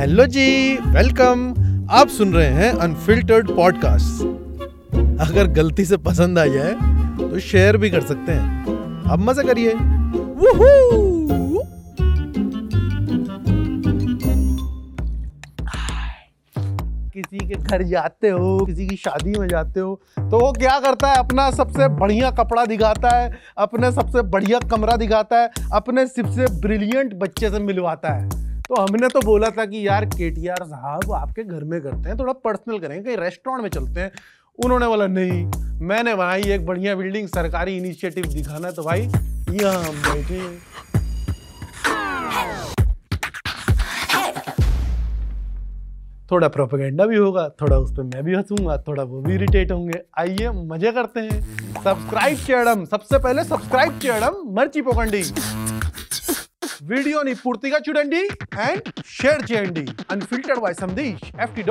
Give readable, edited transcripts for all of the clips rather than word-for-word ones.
Hello जी, welcome. आप सुन रहे हैं अनफिल्टर्ड पॉडकास्ट। अगर गलती से पसंद आ जाए तो शेयर भी कर सकते हैं। अब मजे करिए। वूहू! किसी के घर जाते हो, किसी की शादी में जाते हो, तो वो क्या करता है? अपना सबसे बढ़िया कपड़ा दिखाता है, अपने सबसे बढ़िया कमरा दिखाता है, अपने सबसे ब्रिलियंट बच्चे से मिलवाता है। तो हमने तो बोला था कि यार केटीआर साहब आपके घर में करते हैं, थोड़ा पर्सनल करेंगे, कहीं रेस्टोरेंट में चलते हैं। उन्होंने बोला नहीं, मैंने बनाई एक बढ़िया बिल्डिंग, सरकारी इनिशिएटिव दिखाना है, तो भाई यहाँ हम बैठे। थोड़ा प्रोपेगेंडा भी होगा, थोड़ा उस पर मैं भी हंसूंगा, थोड़ा वो भी इरिटेट होंगे। आइए मजे करते हैं। सब्सक्राइब చేయడం, सबसे पहले सब्सक्राइब చేయడం మర్చిపోకండి। వీడియోని పూర్తిగా చూడండి and share చేయండి। Unfiltered by Sandesh FT.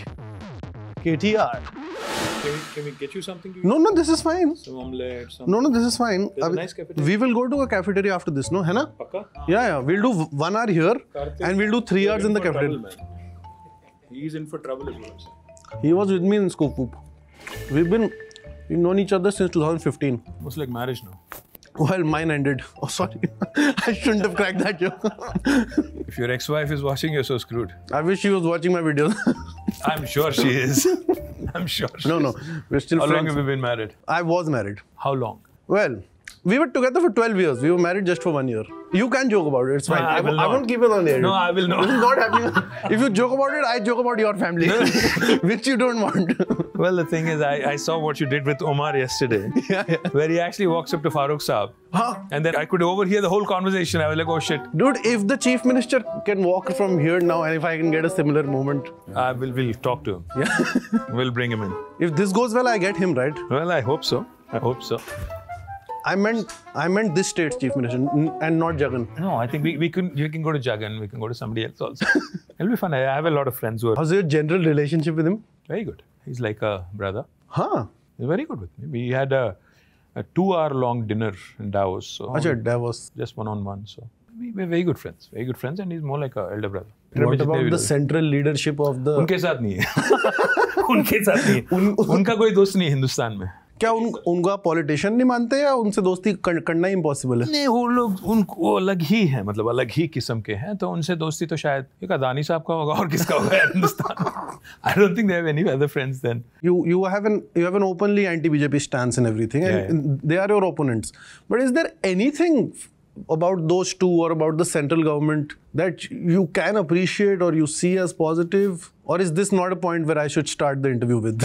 KTR. Can we get you something to eat? No, this is fine. Some omelette, some... No, this is fine. There's a nice cafeteria. We will go to a cafeteria after this, no? है ना? Pakka? Yeah. We'll do 1 hour here and we'll do 3 hours in the cafeteria. He's in for trouble as well. He was with me in Scoop Whoop. We've known each other since 2015. It's like marriage now. Well, mine ended. Oh, sorry. I shouldn't have cracked that joke. If your ex-wife is watching, you're so screwed. I wish she was watching my videos. I'm sure she is. I'm sure she No. is. We're still How friends. long have you been married? I was married. How long? Well, we were together for 12 years. We were married just for 1 year. You can joke about it. It's fine. I will I not. won't keep it on air. No, I will not. This is not happening. If you joke about it, I joke about your family, which you don't want. Well, the thing is, I saw what you did with Omar yesterday, where he actually walks up to Farooq Saab, and then I could overhear the whole conversation. I was like, oh shit. Dude, if the chief minister can walk from here now, and if I can get a similar moment, We'll talk to him. yeah. We'll bring him in. If this goes well, I get him, right? Well, I hope so. I hope so. I meant this state's chief minister and not Jagan. No, I think we can go to Jagan. We can go to somebody else also. It'll be fun. I have a lot of friends who are How's your general relationship with him? very good. He's like a brother. Huh? He's very good with me. We had a 2-hour-long dinner in Davos. So Acha, Davos. just one-on-one. So we're very good friends. Very good friends, and he's more like a elder brother. What about the central leadership of the... उनके साथ नहीं है. उनके साथ नहीं है. उनका कोई दोस्त नहीं है हिंदुस्तान में. क्या उनका पॉलिटिशियन नहीं मानते या उनसे दोस्ती करना ही इम्पॉसिबल है? नहीं, वो लोग वो अलग ही है, मतलब अलग ही किस्म के हैं, तो उनसे दोस्ती तो शायद एक अदानी साहब का होगा और किसका होगा Hindustan. I don't think they have any other friends then. You have an openly anti-BJP stance and everything, and they are your opponents. But is there anything about those two or about the central government that you can appreciate or you see as positive? Or is this not a point where I should start the interview with?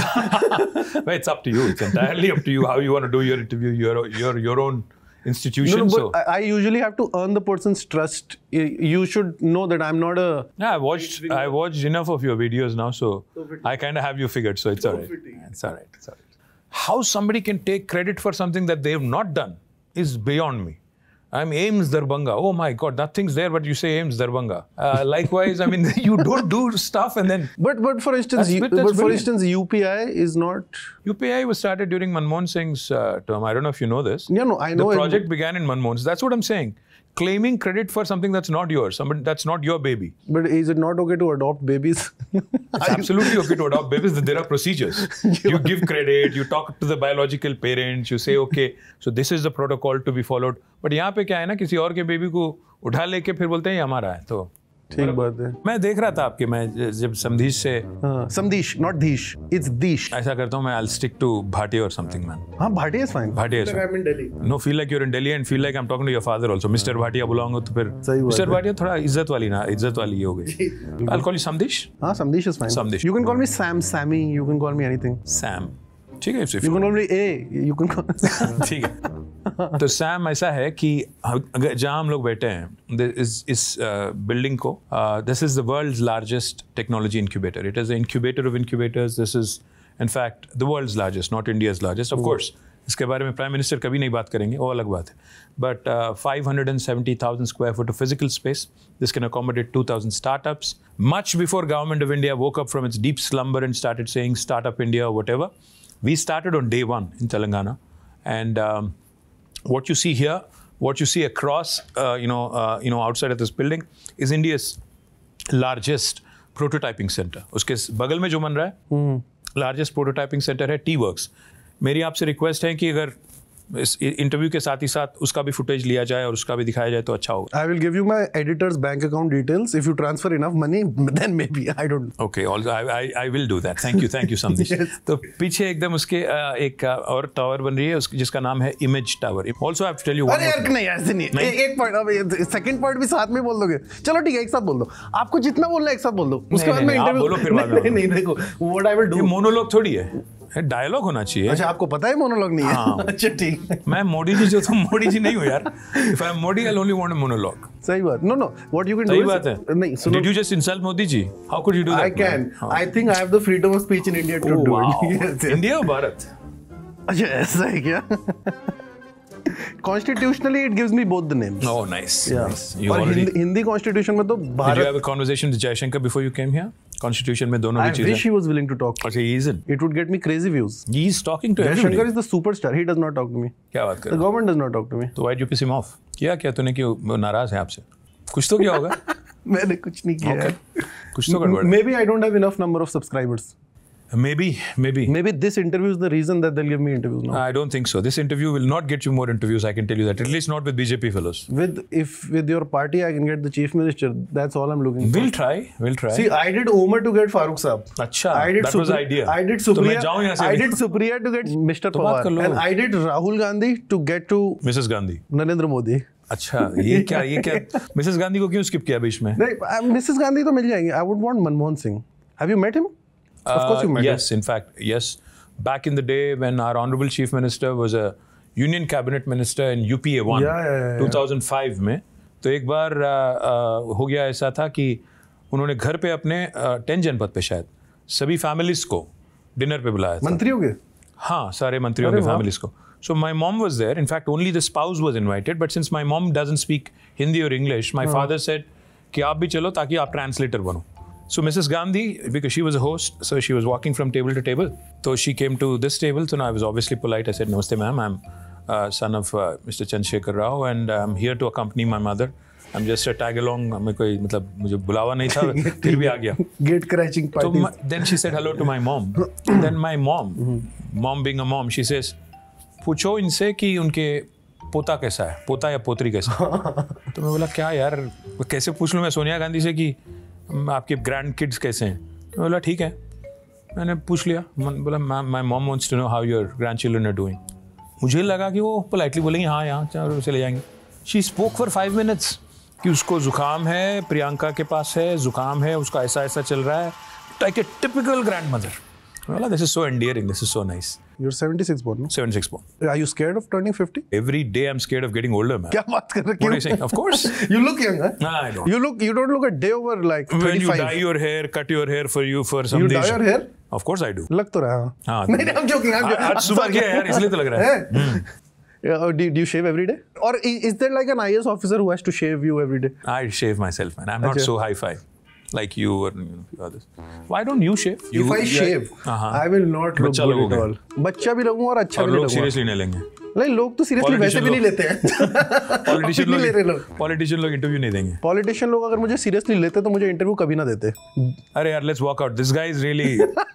Well, it's up to you. It's entirely up to you how you want to do your interview. Your own institution. No, but I usually have to earn the person's trust. You should know that I'm not a... Yeah, I watched enough of your videos now, so I kind of have you figured. So it's all right. It's all right. How somebody can take credit for something that they have not done is beyond me. I'm AIIMS Darbhanga. Oh my God, nothing's there, but you say AIIMS Darbhanga. Likewise, I mean, you don't do stuff and then... But for instance, UPI is not... UPI was started during Manmohan Singh's term. I don't know if you know this. Yeah, no, I know. The project began in Manmohan's. That's what I'm saying. Claiming credit for something that's not yours, somebody that's not your baby. But is it not okay to adopt babies? It's absolutely okay to adopt babies. There are procedures. You give credit, you talk to the biological parents, you say, okay, so this is the protocol to be followed. But यहाँ पे क्या है ना, किसी और के baby को उठा लेके फिर बोलते हैं ये हमारा है, तो ठीक बात है. मैं देख रहा था आपके, मैं जब समधीश से समधीश, not Dhish, it's Dhish. ऐसा करता हूँ मैं, I'll stick to Bhatia or something, man. हाँ, Bhatia is fine. Bhatia is fine. I'm in Delhi. No, feel like you're in Delhi and feel like I'm talking to your father also. Mr. Bhatia बुलाऊंगा तो फिर Mr. Bhatia थोड़ा इज्जत वाली हो गई. I'll call you Samdish. हाँ, Samdish is fine. Samdish. You can call me Sam, Sammy. You can call me anything. Sam. ठीक है. You can call me A. You can call. ठीक है. तो सैम ऐसा है कि अगर जहाँ हम लोग बैठे हैं इस बिल्डिंग को, this is the world's largest technology incubator. It is incubator of incubators. This is in fact the world's largest, not India's largest. Of course इसके बारे में प्राइम मिनिस्टर कभी नहीं बात करेंगे, वो अलग बात है. But 570,000 square foot of physical space. This can accommodate 2,000 startups. Much before government of India woke up from its deep slumber and started saying Startup India or whatever, we started on day one in Telangana. And what you see here, what you see across, outside of this building, is India's largest prototyping centre, उसके बगल में जो बन रहा है largest prototyping centre है T works. मेरी आपसे रिक्वेस्ट है कि अगर इस इंटरव्यू के साथ ही साथ उसका भी फुटेज लिया जाए और उसका भी दिखाया जाए तो अच्छा होगा। I will give you my editor's bank account details. If you transfer enough money, then maybe. I don't know. Okay, also I will do that. Thank you, Samdish. Yes. तो पीछे एकदम उसके एक और टावर बन रही है जिसका नाम है image tower. Also I have to tell you one अरे यार नहीं ऐसे नहीं, एक पॉइंट, अब सेकंड पॉइंट भी साथ में बोल दोगे, चलो ठीक है एक साथ बोल दो, आपको जितना बोलना है एक साथ बोल दो, उसके बाद मैं इंटरव्यू बोलो फिर बाद में। नहीं देखो what I will do, monologue थोड़ी है, डायलॉग होना चाहिए। अच्छा आपको पता है मोनोलॉग नहीं है? हाँ। अच्छा ठीक है, मैं मोदी जी जो तो मोदी जी नहीं हूँ यार। If I am Modi, I'll only want a monologue. सही बात। No what you can do, सही बात है। नहीं सुनो, Did you just insult Modi ji? How could you do that? I can. I think I have the freedom of speech in India to do it. Yes, yes. India और भारत? अच्छा ऐसा है क्या? Constitutionally, it gives me both the names. Oh, nice. Yeah. Nice. You और already. Hindi constitution में तो Did you Bharat, have a conversation with Jaishankar before you came here? Constitution में दोनों I भी चीजें। wish he was willing to talk. अच्छा, he isn't. It would get me crazy views. He is talking to Jaishankar everybody. is the superstar. He does not talk to me. क्या बात कर The रहे हो? government does not talk to me. तो why did you piss him off? किया क्या तूने कि वो नाराज है आपसे? कुछ तो किया होगा। मैंने कुछ नहीं किया है। कुछ तो गड़बड़ है। Maybe I don't have enough number of subscribers. Maybe. Maybe this interview is the reason that they'll give me interviews now. I don't think so. This interview will not get you more interviews. I can tell you that. At least not with BJP fellows. With your party, I can get the chief minister. That's all I'm looking for. We'll try. We'll try. See, I did Omar to get Farooq Saab. अच्छा, I did that was the idea. I did तो मैं Supriya. जाऊँ यहाँ से I भी? did Supriya to get Mr. तो बात कर Pawar, low. and I did Rahul Gandhi to get to Mrs. Gandhi. Narendra Modi. अच्छा, ये क्या? मिसेस गांधी को क्यों स्किप किया बीच में? नहीं, मिसेस गांधी तो मिल जाएंगे. I would want Manmohan Singh. Have you met him? Of course you met him. Yes, in fact, yes. Back in the day when our honorable chief minister was a union cabinet minister in UPA 1, Yeah. 2005 में, तो एक बार हो गया ऐसा था कि उन्होंने घर पे अपने 10 जनपद पे शायद सभी फैमिलीज को डिनर पे बुलाया था। मंत्रियों के? हाँ, सारे मंत्रियों के फैमिलीज को। So my mom was there. In fact, only the spouse was invited. But since my mom doesn't speak Hindi or English, my father said कि आप भी चलो ताकि आप ट्रांसलेटर बनो। So Mrs. Gandhi, because she was a host, so she was walking from table to table. So she came to this table. So now I was obviously polite. I said, "Namaste, ma'am. I'm son of Mr. Chandrasekhar Rao, and I'm here to accompany my mother. I'm just a tag along. मैं कोई मतलब मुझे बुलावा नहीं था, फिर भी आ गया." Gate crashing So parties. then she said hello to my mom. Then my mom being a mom, she says, पूछो इनसे कि उनके पोता कैसा है, पोता या पोतरी कैसा है। तो मैं बोला क्या यार, कैसे पूछ लूँ मैं सोनिया गांधी से कि आपके ग्रैंड किड्स कैसे हैं। तो बोला ठीक है, मैंने पूछ लिया। बोला my mom wants to know how your grandchildren are doing. मुझे लगा कि वो पोलाइटली बोलेंगे हाँ यहाँ चले जाएंगे। शी स्पोक फॉर 5 minutes कि उसको जुकाम है, प्रियंका के पास है जुकाम है, उसका ऐसा ऐसा चल रहा है, like a typical grandmother. बोला this is so endearing, this is so nice. You're 76 born, no? 76 born. Are you scared of turning 50? Every day I'm scared of getting older, man. क्या बात कर रहे What are you saying? Of course. You look young, huh? Nah, I don't. You don't look a day over like 35. When you dye your hair, cut your hair for some You dye your hair? Of course I do. लग तो रहा है। हाँ। नहीं, I'm joking. आज सुबह किया यार, इसलिए तो लग रहा है। Yeah, do you shave every day? Or is there like an IAS officer who has to shave you every day? I shave myself, man. I'm not अच्छा। so high-fi like you or few others. Why don't you shave? If I shave, I will not look बच्चा good at लगोगे। all. बच्चा भी लगूंगा और अच्छा और भी लोग लगूंगा। सीरियसली नहीं लेंगे। नहीं, लोग तो सीरियसली वैसे भी नहीं लेते हैं। पॉलिटिशियन नहीं ले रहे लोग। पॉलिटिशियन लोग इंटरव्यू नहीं देंगे। पॉलिटिशियन लोग अगर मुझे सीरियसली लेते तो मुझे इंटरव्यू कभी ना देते। अरे यार let's walk out, this guy is really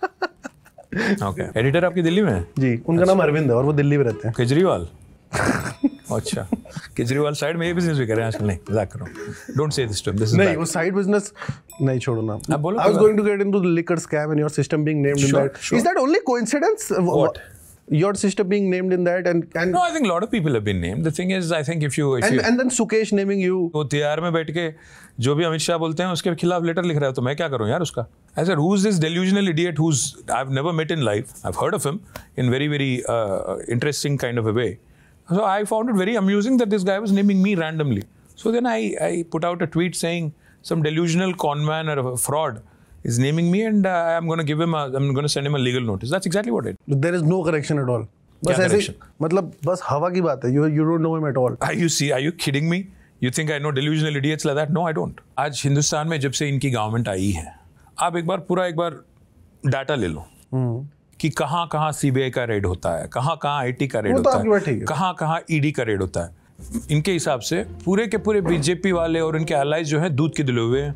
okay. Editor आपकी दिल्ली में है? जी, उनका नाम अरविंद है और वो दिल्ली में रहते हैं। केजरीवाल। अच्छा, केजरीवाल साइड में ये बिजनेस भी कर रहे हैं आजकल। नहीं, मजाक कर रहा हूं। Don't say this to him, this is नहीं, वो साइड बिजनेस नहीं, छोड़ो ना। अब बोलो। I was going to get into the liquor scam and your system being named in Sure, that. sure. Is that only coincidence? What? Your sister being named in that and No, I think a lot of people have been named. The thing is, I think if you and then Sukesh naming you. वो तिहाड़ में बैठ के जो भी अमित शाह बोलते हैं उसके खिलाफ लेटर लिख रहा है, तो मैं क्या करूं यार उसका? I said, who's this delusional idiot who's I've never met in life. I've heard of him in very interesting kind of a way. So I found it very amusing that this guy was naming me randomly. So then I put out a tweet saying some delusional conman or a fraud is naming me, and I'm going to send him a legal notice. That's exactly what I did. There is no correction at all. बस क्या ऐसे correction? मतलब बस हवा की बात है. You don't know him at all. Are you kidding me? You think I know delusional idiots like that? No, I don't. आज हिंदुस्तान में जब से इनकी गवर्नमेंट आई है, आप एक बार डाटा ले लो कि कहाँ सीबीआई का रेड होता है, कहाँ आईटी का रेड होता है, कहाँ ईडी का रेड होता है. इनके हिसाब से पूरे के पूरे बीजेपी वाले और इनके एलाइज जो हैं दूध के दिले हुए हैं.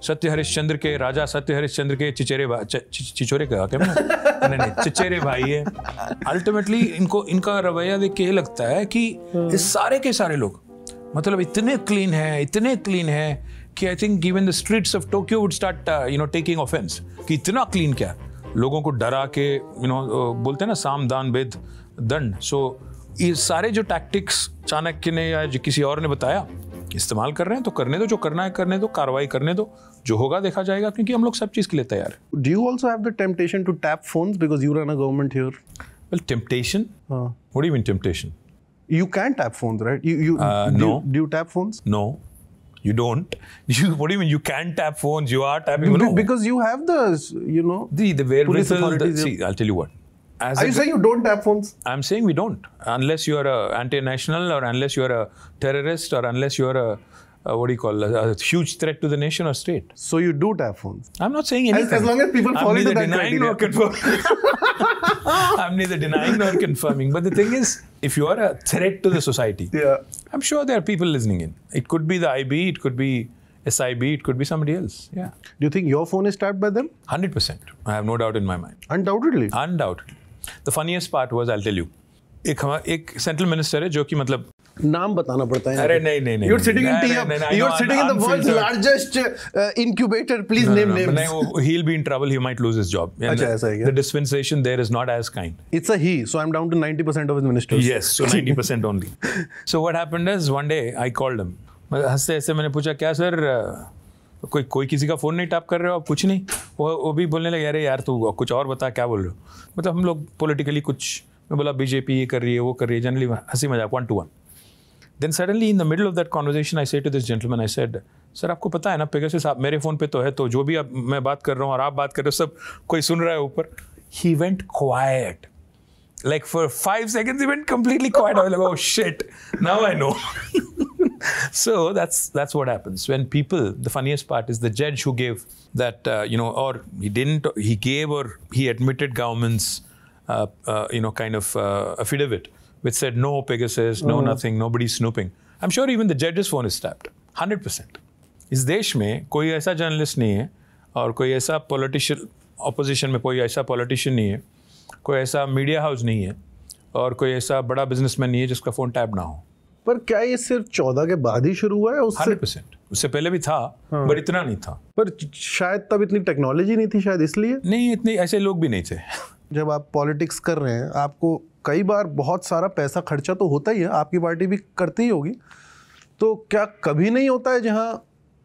सत्य हरिश्चंद्र के राजा सत्य हरिश्चंद्र के चिचोरे का क्या नहीं चिचेरे भाई है। अल्टीमेटली इनका रवैया देख के ये लगता है कि ये सारे के सारे लोग मतलब इतने क्लीन है कि I think even the streets of Tokyo would start taking offence कि इतना क्लीन क्या, लोगों को डरा के बोलते हैं ना साम दान भेद दंड। सो ये सारे जो टैक्टिक्स चाणक्य ने या किसी और ने बताया इस्तेमाल कर रहे हैं, तो करने दो, जो करना है करने दो, कार्रवाई करने दो, जो होगा देखा जाएगा, क्योंकि हम लोग सब चीज के लिए तैयार हैं। Do you also have the temptation to tap phones because you run a government here? Well, temptation? What do you mean temptation? You can tap phones, right? No. Do you tap phones? No, you don't. What do you mean you can tap phones? You are tapping. No. Because you have the police authorities. See, I'll tell you what. Are you saying you don't tap phones? I'm saying we don't, unless you are a anti-national, or unless you are a terrorist, or unless you are a huge threat to the nation or state. So you do tap phones? I'm not saying anything. As long as people fall into that criteria. I'm neither denying nor confirming. I'm neither denying nor confirming. But the thing is, if you are a threat to the society, I'm sure there are people listening in. It could be the IB, it could be SIB, it could be somebody else. Yeah. Do you think your phone is tapped by them? 100%. I have no doubt in my mind. Undoubtedly. Undoubtedly. The funniest part was, I'll tell you, एक central minister है जो कि मतलब नाम बताना पड़ता है। अरे नहीं You're sitting in you're sitting in the world's largest incubator. Please name names. नहीं, he'll be in trouble. He might lose his job. अच्छा ऐसा है क्या? The dispensation there is not as kind. It's a he, so I'm down to 90% of his ministers. Yes, so 90% only. So what happened is one day I called him. हंसते हंसते मैंने पूछा क्या sir कोई किसी का फ़ोन नहीं tap कर रहे हो आप? कुछ नहीं। वो भी बोलने लगे अरे यार तू कुछ और बता क्या बोल रहे हो, मतलब हम लोग पॉलिटिकली कुछ, मैं बोला बीजेपी ये कर रही है वो कर रही है, जनरली हंसी मजाक 1-to-1. Then suddenly in the middle of that conversation I say to this gentleman, I said, sir आपको पता है ना पेगासस आप मेरे फ़ोन पे तो है, तो जो भी मैं बात कर रहा हूँ और आप बात कर रहे हो सब कोई सुन रहा है ऊपर. He went quiet. Like for 5 seconds he went completely quiet. I was like, oh shit, now I know. So that's what happens when people, the funniest part is the judge who gave that, or he didn't, he gave or he admitted government's, kind of affidavit, which said no Pegasus, no nothing, nobody's snooping. I'm sure even the judge's phone is tapped. 100%. इस देश में कोई ऐसा journalist नहीं है और कोई ऐसा पॉलिटिशियन, ऑपोजिशन में कोई ऐसा पॉलिटिशियन नहीं है, कोई ऐसा मीडिया हाउस नहीं है और कोई ऐसा बड़ा बिजनेसमैन नहीं है जिसका फ़ोन टैप ना हो. पर क्या ये सिर्फ 14 के बाद ही शुरू हुआ है? 100%. उससे पहले भी था, बट इतना नहीं था. पर शायद तब इतनी टेक्नोलॉजी नहीं थी, शायद इसलिए नहीं, इतने ऐसे लोग भी नहीं थे. जब आप पॉलिटिक्स कर रहे हैं आपको कई बार बहुत सारा पैसा खर्चा तो होता ही है, आपकी पार्टी भी करती ही होगी, तो क्या कभी नहीं होता है जहाँ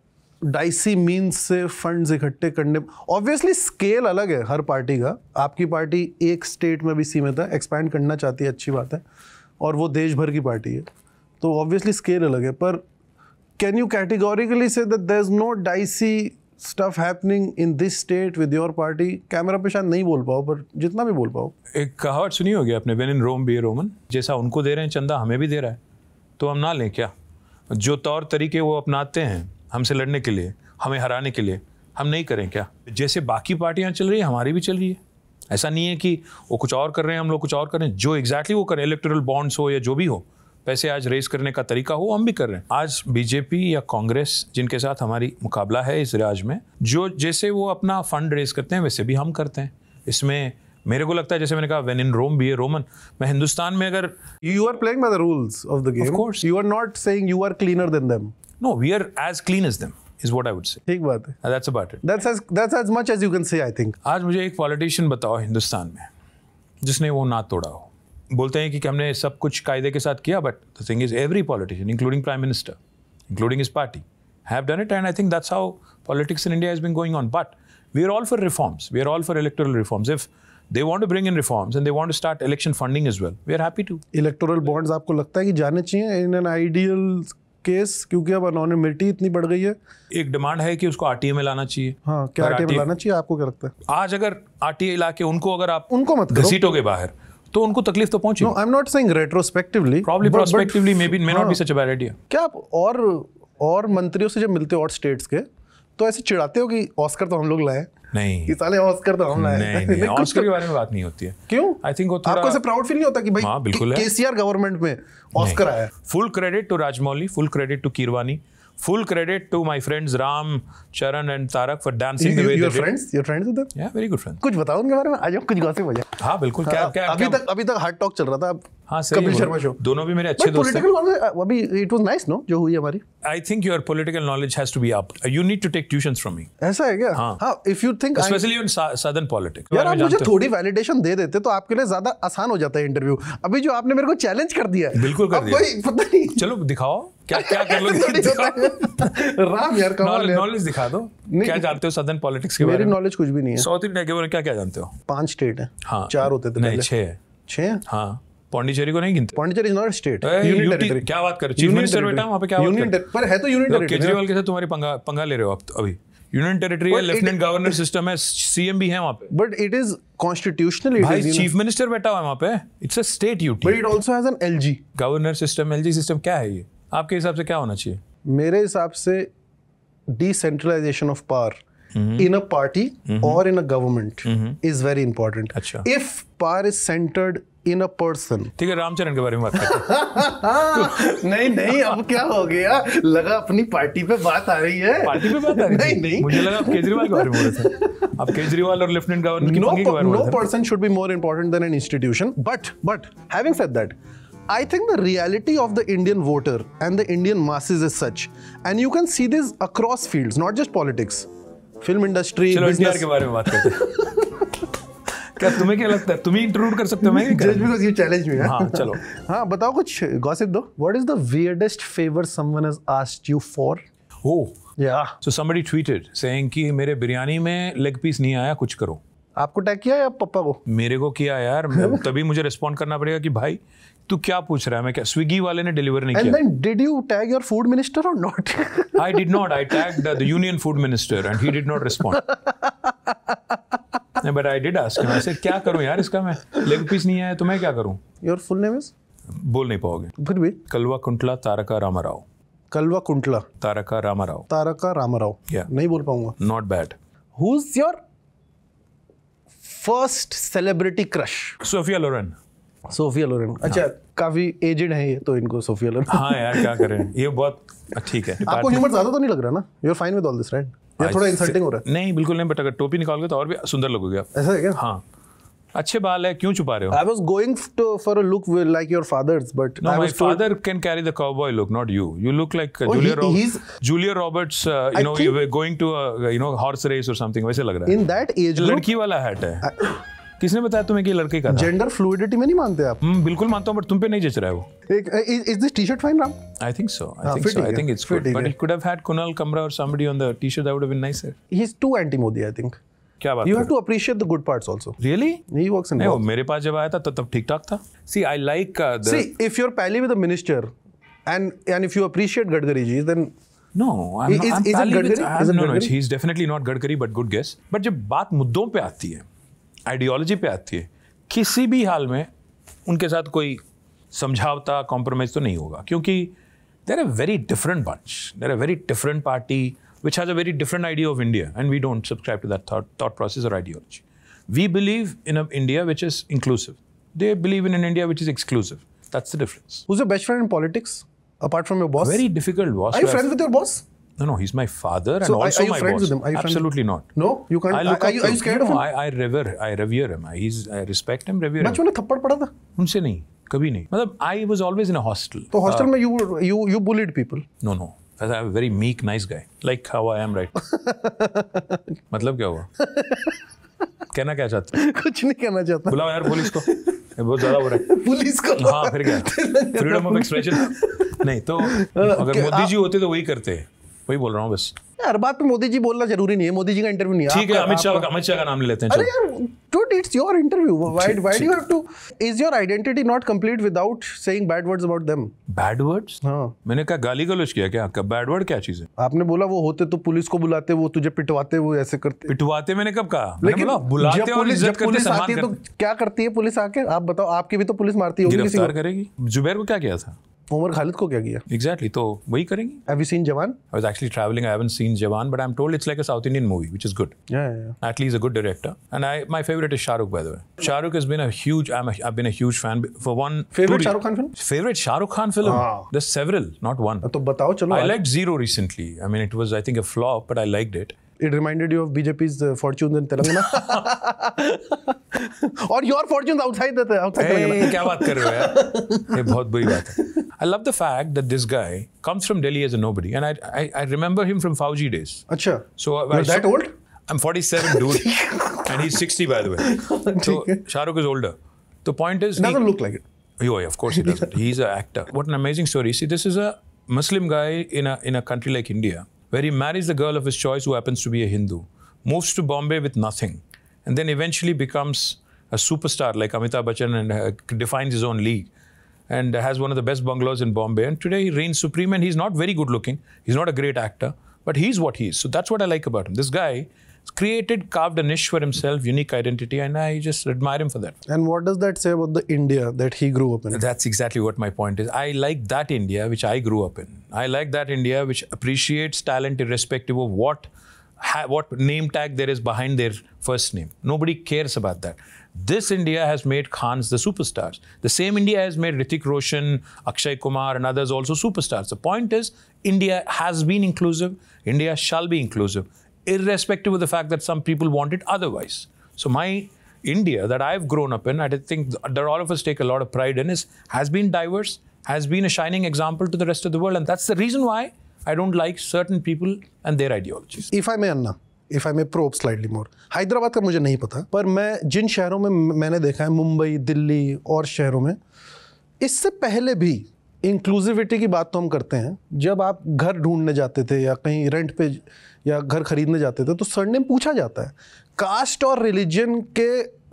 डाइसी मीन्स से फंड्स इकट्ठे करने? ऑब्वियसली स्केल अलग है हर पार्टी का. आपकी पार्टी एक स्टेट में भी सीमित है, एक्सपैंड करना चाहती है, अच्छी बात है, और वो देश भर की पार्टी है, तो ऑब्वियसली स्केल अलग है. पर can you categorically say that there is no dicey stuff happening in this state with your party? Camera पे शायद नहीं बोल पाओ, पर जितना भी बोल पाओ. एक कहावत सुनी होगी आपने, when in Rome be a Roman. जैसा उनको दे रहे हैं चंदा हमें भी दे रहा है, तो हम ना लें क्या? जो तौर तरीके वो अपनाते हैं हमसे लड़ने के लिए, हमें हराने के लिए, हम नहीं करें क्या? जैसे बाकी पार्टियां चल रही है हमारी भी चल रही है. ऐसा नहीं है कि वो कुछ और कर रहे हैं हम लोग कुछ और कर रहे हैं. जो एग्जैक्टली वो करें, इलेक्टोरल बॉन्ड्स हो या जो भी हो, पैसे आज रेज करने का तरीका हो, हम भी कर रहे हैं. आज बीजेपी या कांग्रेस जिनके साथ हमारी मुकाबला है इस राज में, जो जैसे वो अपना फंड रेज करते हैं वैसे भी हम करते हैं. इसमें मेरे को लगता है, जैसे मैंने कहा, when in Rome be a Roman. मैं हिंदुस्तान में अगर you are playing by the rules of the game, of course you are not saying you are cleaner than them. No, we are as clean as them is what I would say. ठीक बात है. That's about it. That's as much as you can say, I think. आज मुझे एक politician बताओ हिंदुस्तान में जिसने वो ना तोड़ा हो. बोलते हैं कि हमने सब कुछ कायदे के साथ किया, but the thing is every politician, including Prime Minister, including his party, have done it, and I think that's how politics in India has been going on. But we are all for reforms. We are all for electoral reforms. If they want to bring in reforms and they want to start election funding as well, we are happy to. Electoral bonds आपको लगता है कि जाने चाहिए in an ideal case, क्योंकि अब anonymity इतनी बढ़ गई है? एक डिमांड है कि उसको आरटीए में लाना चाहिए. हाँ, क्या आरटीए में लाना चाहिए? आपको क्या लगता है? आज अगर आरटीए ला के उनको अगर आप मत घसीटोगे बाहर, तो उनको तकलीफ तो पहुंची. No, I'm not saying retrospectively. Probably prospectively may not be such a bad idea. क्या आप और मंत्रियों से जब मिलते हो और स्टेट्स के, तो ऐसे चिढ़ाते हो कि ऑस्कर तो हम लोग लाए? नहीं, कि साले ऑस्कर तो हम लाए. नहीं, ऑस्कर के बारे में बात नहीं होती है. क्यों? आई थिंक वो थोड़ा आपको ऐसे प्राउड फील नहीं होता कि भाई हाँ, बिल्कुल है. केसीआर गवर्नमेंट में ऑस्कर आया? Full credit to Rajamouli, full credit to Keeravani, full credit to my friends Ram, Charan and Tarak for dancing the way they did. You're friends with them? Yeah, very good friends. कुछ बताओ उनके बारे में, आ जाओ कुछ gossip हो जाए। हाँ बिल्कुल। क्या अभी तक हार्ड टॉक चल रहा था। हाँ सही। कपिल शर्मा शो दोनों भी मेरे अच्छे दोस्त हैं। पॉलिटिकल अभी इट वाज नाइस नो जो हुई हमारी। I think your political knowledge has to be up. You need to take tuitions from me. ऐसा है क्या? हाँ if you think especially on southern politics. यार आप मुझे थोड़ी वैलिडेशन दे देते तो आपके लिए ज्यादा आसान हो जाता है इंटरव्यू। अभी जो आपने मेरे को चैलेंज कर दिया है, बिल्कुल कर दिया। पता नहीं, चलो दिखाओ क्या कर लो। राम यार कमाल, नॉलेज दिखा दो। क्या जानते हो सदर्न पॉलिटिक्स के बारे में? मेरी नॉलेज कुछ भी नहीं है। साउथ इंडिया के बारे में क्या जानते हो? 5 स्टेट है। हाँ 4 होते थे नहीं 6 है। 6 है? हाँ पौंडीचेरी को नहीं गिनते। Pondicherry is not state, union territory. क्या बात कर रहे हो? चीफ मिनिस्टर बेटा वहां पे क्या बात कर रहे हो? पर है तो यूनियन टेरिटरी। केजरीवाल के साथ तुम्हारी पंगा ले रहे हो आप अभी। यूनियन टेरिटरी है, लेफ्टिनेंट गवर्नर सिस्टम है, सीएम भी है वहां पे। बट इट इज कॉन्स्टिट्यूशनली भाई चीफ मिनिस्टर बैठा हुआ है वहां पे। It's a state UT. But it also has an LG governor system. LG system क्या है ये आपके हिसाब से? क्या होना चाहिए? मेरे हिसाब से decentralisation of power in a party or in a government is very important. अच्छा। If power is centered in a person. ठीक है रामचरण के बारे में बात करते हैं। नहीं अब क्या हो गया? लगा अपनी पार्टी पे बात आ रही है। पार्टी पे बात आ रही है? नहीं मुझे लगा आप केजरीवाल के बारे में बोल रहे थे। आप केजरीवाल और लेफ्टिनेंट गवर्नर की पंगे के बारे में बोल रहे थे। No person should be more important than an institution. But having said that, I think the reality of the Indian voter and the Indian masses is such, and you can see this across fields, not just politics. Film industry, business के बारे में बात करते हैं। क्या तुम्हें क्या लगता है? तुम ही इंट्रोड्यूस कर सकते हो, मैं just because you challenge me. हाँ चलो। हाँ बताओ कुछ गॉसिप दो। What is the weirdest favour someone has asked you for? Oh yeah so somebody tweeted saying कि मेरे बिरयानी में लेग पीस नहीं आया, कुछ करो। आपको टैग किया या पप्पा को? मेरे को किया यार। तभी मुझे रिस्पॉन्ड करना पड़ेगा कि भाई तू क्या पूछ रहा है? मैं क्या स्विगी वाले ने डिलीवर नहीं किया? And then did you tag your food minister or not? I did not. I tagged the union food minister and he did not respond. But I did ask him. I said क्या करूं यार इसका? मैं leg piece नहीं आया तो मैं क्या करूं? Your full name is? बोल नहीं पाओगे। फिर भी कल्वा कुंटला तारका रामाराव। कल्वा कुंटला तारका रामाराव। तारका रामाराव। Yeah. नहीं बोल पाऊंगा। Not bad. Who's your first celebrity crush? Sophia Loren. Sophia Loren. अच्छा काफी एजेड है ये तो, इनको सोफिया लोरेन। हाँ यार क्या करें, ये बहुत ठीक है। आपको ह्यूमर ज्यादा तो नहीं लग रहा ना? You are fine with all this right? या थोड़ा इंसल्टिंग हो रहा है? नहीं बिल्कुल नहीं, बट अगर टोपी निकालोगे तो और भी सुंदर लगोगे आप। ऐसा है क्या? हाँ अच्छे बाल है, क्यों छुपा रहे हो? I was going for a look like your father's, but no, I my was told... father can carry the cowboy look, not you. You look like Julia Roberts. You were going to a horse race or something. वैसे लग रहा है। In that age group, लड़की वाला hat है। किसने बताया तुम्हें कि लड़के का था? जेंडर फ्लूइडिटी में नहीं मानते आप? बिल्कुल मानता हूँ, बट तुम पे नहीं जच रहा है वो। Is this t-shirt fine, Ram? I think so. I think it's good. But it could have had Kunal Kamra or somebody on the t-shirt. That would have been nicer. He's too anti-Modi, I think. क्या बात? You have to appreciate the good parts also. Really? He works in. नहीं, वो मेरे पास जब आया था तब ठीक ठाक था। See, I like the. See, if you're pally with a minister, and if you appreciate Gadkari ji, then. No, I'm is it Gadkari? No, he's definitely not Gadkari, but good guess. But जब बात मुद्दों पे आती है, ideology पे आती है, किसी भी हाल में उनके साथ कोई समझौता कॉम्प्रोमाइज तो नहीं होगा, क्योंकि they're a very different bunch. They're a very different party which has a very different idea of India, and we don't subscribe to that thought process or ideology. We believe in an India which is inclusive. They believe in an India which is exclusive. That's the difference. Who's your best friend in politics apart from your boss? Very difficult boss. Are you friends with your boss? No, he's my father and So also are you my friends boss. with him? Are you Absolutely not. No, you can't. Are you scared of him? I revere him. I respect him, revere him. बचपन में थप्पड़ पड़ा था? उनसे नहीं, कभी नहीं। मतलब I was always in a hostel. तो हॉस्टल में you bullied people? No. I'm a very meek, nice guy, like how I am right. मतलब क्या हुआ? कहना क्या चाहते हो? कुछ नहीं कहना चाहता। बुलाओ यार पुलिस को, ये बहुत ज्यादा हो रहा है। पुलिस को? हाँ फिर क्या? फ्रीडम ऑफ एक्सप्रेशन नहीं तो अगर मोदी जी होते तो वही करते, वही बोल रहा हूँ बस। हर बात पे मोदी जी बोलना जरूरी नहीं है, मोदी जी का इंटरव्यू नहीं है। ठीक है, अमित शाह का नाम ले लेते हैं। अरे यार dude, it's your interview. Why do you have to? Is your identity not complete without saying bad words about them? Bad words? हाँ। मैंने कहा गाली गलौज किया क्या? बैड वर्ड क्या चीज है? आपने बोला वो होते तो पुलिस को बुलाते, वो तुझे पिटवाते, वो ऐसे करते। पिटवाते मैंने कब कहा? मैंने बोला बुलाते और इज्जत करते, सम्मान करते। तो क्या करती है पुलिस आके? आप बताओ, आपकी भी तो पुलिस मारती होगी। गिरफ्तार करेगी। जुबैर को क्या किया था? उमर खालिद को क्या किया? Exactly. तो वही करेंगे. Have you seen Jawan? I was actually traveling. I haven't seen Jawan, but I'm told it's like a South Indian movie, which is good. Yeah. Atlee is a good director, and my favorite is Shah Rukh, by the way. Shah Rukh has been a huge. I've been a huge fan for one. Favorite Shah Rukh Khan film? Favorite Shah Rukh Khan film? There's several, not one. तो बताओ चलो. I liked Zero recently. I mean, it was I think a flop, but I liked it. It reminded you of BJP's fortunes in Telangana. Or your fortunes outside Telangana. क्या बात कर रहे हो यार? ये बहुत बुरी बात है. I love the fact that this guy comes from Delhi as a nobody, and I remember him from Fauji days. अच्छा. So you're that old? I'm 47, dude, and he's 60, by the way. So Shah Rukh is older. The point is, doesn't look like it. Yeah, of course he doesn't. He's an actor. What an amazing story. See, this is a Muslim guy in a country like India, where he marries the girl of his choice who happens to be a Hindu, moves to Bombay with nothing, and then eventually becomes a superstar like Amitabh Bachchan and defines his own league, and has one of the best bungalows in Bombay. And today he reigns supreme, and he's not very good looking. He's not a great actor, but he's what he is. So that's what I like about him. This guy carved a niche for himself, unique identity, and I just admire him for that. And what does that say about the India that he grew up in? That's exactly what my point is. I like that India which I grew up in. I like that India which appreciates talent irrespective of what name tag there is behind their first name. Nobody cares about that. This India has made Khans the superstars. The same India has made Hrithik Roshan, Akshay Kumar and others also superstars. The point is, India has been inclusive. India shall be inclusive, irrespective of the fact that some people want it otherwise. So my India that I've grown up in, I think that all of us take a lot of pride in, has been diverse, has been a shining example to the rest of the world. And that's the reason why I don't like certain people and their ideologies. If I may probe slightly more. Hyderabad का मुझे नहीं पता, पर मैं जिन शहरों में मैंने देखा है, मुंबई, दिल्ली और शहरों में, इससे पहले भी इंक्लूसिविटी की बात तो हम करते हैं. जब आप घर ढूंढने जाते थे या कहीं रेंट पे या घर खरीदने जाते थे तो सरनेम पूछा जाता है. कास्ट और रिलीजन के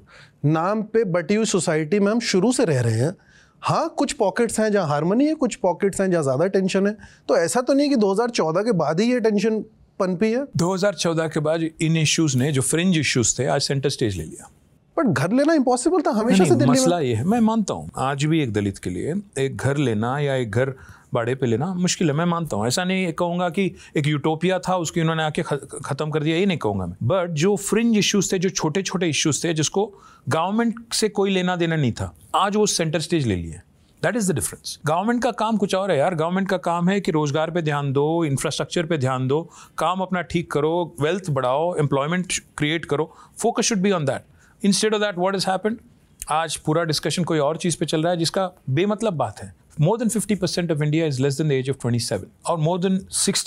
नाम पे बटी हुई सोसाइटी में हम शुरू से रह रहे हैं. हाँ, कुछ पॉकेट्स हैं जहाँ हार्मनी है, कुछ पॉकेट्स हैं जहाँ ज़्यादा टेंशन है. तो ऐसा तो नहीं कि 2014 के बाद ही ये टेंशन पनपी है. 2014 के बाद इन इश्यूज ने, जो फ्रिंज इश्यूज थे, आज सेंटर स्टेज ले लिया. बट घर लेना इम्पॉसिबल था हमेशा से दिल्ली में. मसला ये है, मैं मानता हूँ, आज भी एक दलित के लिए एक घर लेना या एक घर भाड़े पे लेना मुश्किल है. मैं मानता हूँ, ऐसा नहीं कहूँगा कि एक यूटोपिया था उसकी उन्होंने आके ख़त्म कर दिया, ये नहीं कहूँगा मैं. बट जो फ्रिंज इश्यूज थे, जो छोटे छोटे इश्यूज थे, जिसको गवर्नमेंट से कोई लेना देना नहीं था, आज वो सेंटर स्टेज ले लिए. That is the difference. Government का काम कुछ और है यार. गवर्नमेंट का काम है कि रोजगार पे ध्यान दो, इंफ्रास्ट्रक्चर पे ध्यान दो, काम अपना ठीक करो, वेल्थ बढ़ाओ, एम्प्लॉयमेंट क्रिएट करो. Focus should be on that. Instead of that what has happened, आज पूरा डिस्कशन कोई और चीज़ पे चल रहा है जिसका बेमतलब बात है. More than 50% of India is less than the age of 27, or more than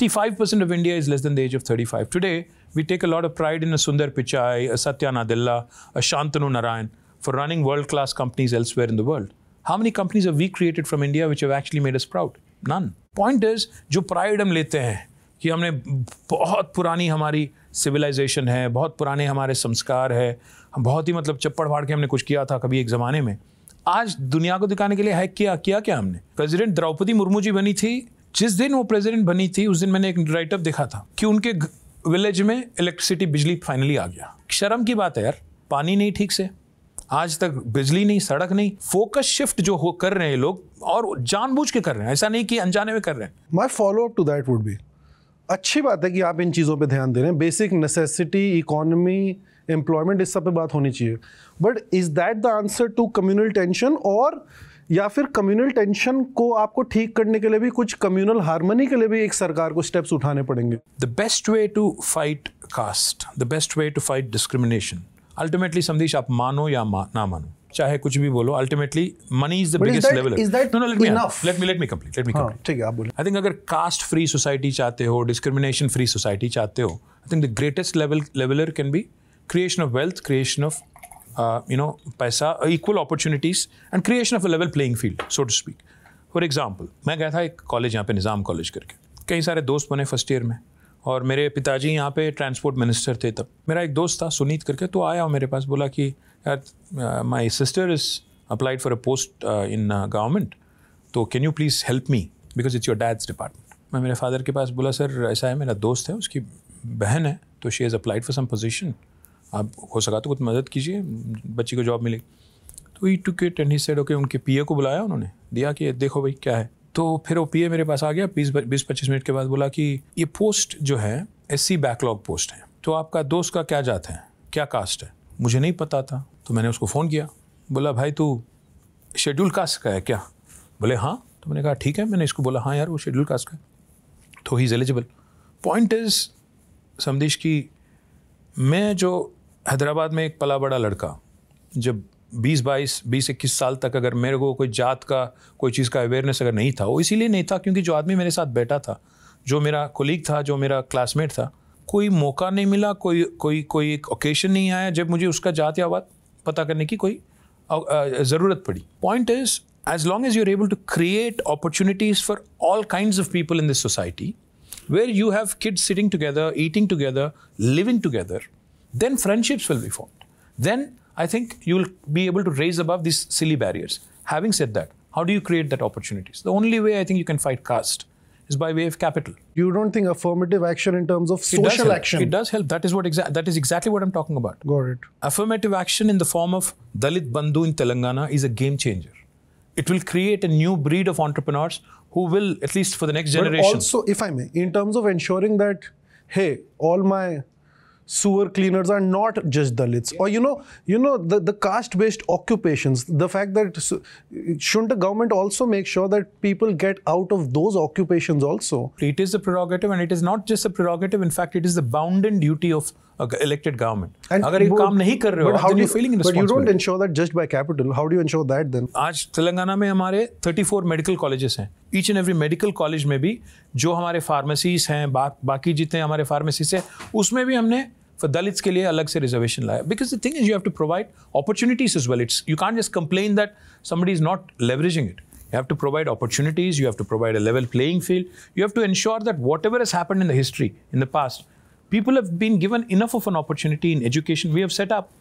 65% of India is less than the age of 35. Today, we take a lot of pride in a Sundar Pichai, a Satya Nadella, a Shantanu Narayan for running world-class companies elsewhere in the world. How many companies have we created from India which have actually made us proud? None. Point is, जो pride हम लेते हैं कि हमने बहुत पुरानी हमारी civilization है, बहुत पुराने हमारे संस्कार है, हम बहुत ही मतलब चप्पड़ फाड़ के हमने कुछ किया था कभी एक ज़माने में, आज दुनिया को दिखाने के लिए है किया क्या हमने. प्रेसिडेंट द्रौपदी मुर्मू जी बनी थी, जिस दिन वो प्रेसिडेंट बनी थी उस दिन मैंने एक राइटअप देखा था कि उनके विलेज में इलेक्ट्रिसिटी, बिजली फाइनली आ गया. शर्म की बात है यार. पानी नहीं ठीक से, आज तक बिजली नहीं, सड़क नहीं. फोकस शिफ्ट जो हो कर रहे हैं लोग, और जानबूझ के कर रहे हैं, ऐसा नहीं कि अनजाने में कर रहे हैं. My follow up to that would be, अच्छी बात है कि आप इन चीज़ों पे ध्यान दे रहे हैं. बेसिक नेसेसिटी, इकोनॉमी, एम्प्लॉयमेंट, इस सब पे बात होनी चाहिए. But is that the answer to communal tension, और या फिर कम्युनल टेंशन को आपको ठीक करने के लिए भी कुछ कम्युनल हार्मनी के लिए भी एक सरकार को स्टेप्स उठाने पड़ेंगे? The best way to fight caste, the best way to fight discrimination, ultimately Sandesh आप मानो या ना मानो, चाहे कुछ भी बोलो, ultimately money is the biggest leveller. Let me complete. ठीक है, आप बोलिए. आई थिंक अगर कास्ट फ्री सोसाइटी चाहते हो, डिस्क्रिमिनेशन फ्री सोसाइटी चाहते हो, I think the greatest leveller can be creation of wealth, creation of paisa, equal opportunities, and creation of a level playing field, so to speak. For example, मैं गया था एक college यहाँ पे, निज़ाम college करके. कई सारे दोस्त बने फर्स्ट ईयर में, और मेरे पिताजी यहाँ पे ट्रांसपोर्ट मिनिस्टर थे तब. मेरा एक दोस्त था सुनीत करके, तो आया मेरे पास, बोला कि यार my sister is applied for a post in government, तो can you please help me because it's your dad's department. मैं मेरे फादर के पास बोला, सर ऐसा है, मेरा दोस्त है, उसकी बहन है, तो she has applied for some position, आप हो सका तो कुछ मदद कीजिए, बच्ची को जॉब मिलेगी. तो he took it and he said okay. उनके पीए को बुलाया, उन्होंने दिया कि देखो भाई क्या है, तो फिर वो पीए मेरे पास आ गया 20-25 मिनट के बाद, बोला कि ये पोस्ट जो है SC बैकलॉग पोस्ट है, तो आपका दोस्त का क्या जात है, क्या कास्ट है? मुझे नहीं पता था, तो मैंने उसको फ़ोन किया, बोला भाई तू शेड्यूल कास्ट का है क्या? बोले हाँ। तो मैंने कहा ठीक है, मैंने इसको बोला हाँ यार वो शेड्यूल कास्ट का है, तो he is eligible. Point is Sandesh की मैं जो हैदराबाद में एक पला बड़ा लड़का, जब 20-21 साल तक अगर मेरे को कोई जात का कोई चीज़ का अवेयरनेस अगर नहीं था, वो इसीलिए नहीं था क्योंकि जो आदमी मेरे साथ बैठा था, जो मेरा कोलीग था, जो मेरा क्लासमेट था, कोई मौका नहीं मिला, कोई एक ओकेशन नहीं आया जब मुझे उसका जात या बात पता करने की कोई ज़रूरत पड़ी। Point is as long as you're able to create opportunities for all kinds of people in this society, where you have kids sitting together, eating together, living together, then friendships will be formed. Then I think you'll be able to raise above these silly barriers. Having said that, how do you create that opportunities? The only way I think you can fight caste is by way of capital. You don't think affirmative action in terms of social action? It does help. That is exactly what I'm talking about. Got it. Affirmative action in the form of Dalit Bandhu in Telangana is a game changer. It will create a new breed of entrepreneurs who will, at least for the next generation. But also, if I may, in terms of ensuring that, hey, all my sewer cleaners are not just Dalits, or the caste-based occupations. The fact that shouldn't the government also make sure that people get out of those occupations also? It is a prerogative, and it is not just a prerogative. In fact, it is the bounden duty of elected government. And अगर ये काम नहीं कर रहे हो, then you're feeling But responsible. you don't ensure that just by capital. How do you ensure that then? आज तेलंगाना में हमारे 34 मेडिकल कॉलेजेस हैं. Each and every medical college में भी जो हमारे फार्मेसीज हैं, बाकी जितने हमारे फार्मेसीज हैं, उसमें भी हमने for Dalits के लिए अलग से रिजर्वेशन लाया. Because the thing is, you have to provide opportunities as well. You can't just complain that somebody is not leveraging it. You have to provide opportunities. You have to provide a level playing field. You have to ensure that whatever has happened in the history, in the past, people have been given enough of an opportunity in education. We have set up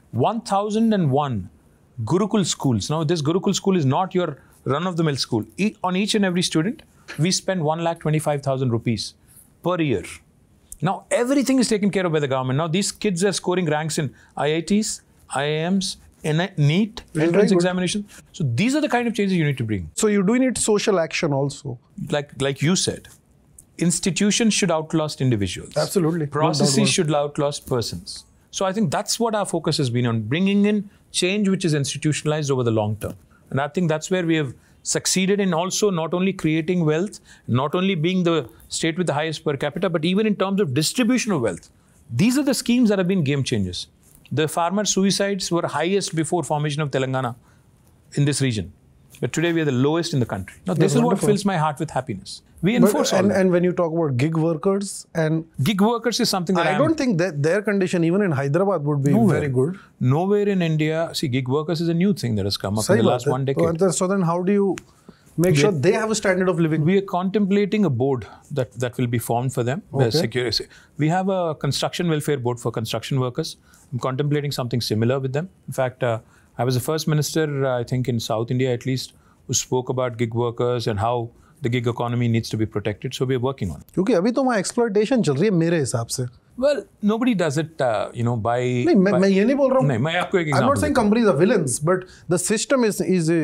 1,001 Gurukul schools. Now, this Gurukul school is not your run-of-the-mill school. On each and every student, we spend 1,25,000 rupees per year. Now, everything is taken care of by the government. Now, these kids are scoring ranks in IITs, IIMs, NEET, entrance examination. So, these are the kind of changes you need to bring. So, you do need social action also. Like you said, institutions should outlast individuals. Absolutely. Processes should outlast persons. So, I think that's what our focus has been on, bringing in change which is institutionalized over the long term. And I think that's where we have succeeded in also not only creating wealth, not only being the state with the highest per capita, but even in terms of distribution of wealth. These are the schemes that have been game changers. The farmer suicides were highest before formation of Telangana in this region. But today we are the lowest in the country. Now this is what fills my heart with happiness. We enforce all that. And when you talk about gig workers and... Gig workers is something that I don't think that their condition even in Hyderabad would be very good. Nowhere in India. See, gig workers is a new thing that has come up in the last 1 decade. So then how do you make sure they have a standard of living? We are contemplating a board that will be formed for them. Okay. We have a construction welfare board for construction workers. I'm contemplating something similar with them. In fact, I was the first minister, I think in South India at least, who spoke about gig workers and how the gig economy needs to be protected. So we are working on it. क्योंकि अभी तो वहाँ exploitation चल रही है मेरे हिसाब से. Well, nobody does it, by. नहीं, मैं ये नहीं बोल रहा हूँ. नहीं, मैं आपको एक example. I'm not saying companies are villains, but the system is a.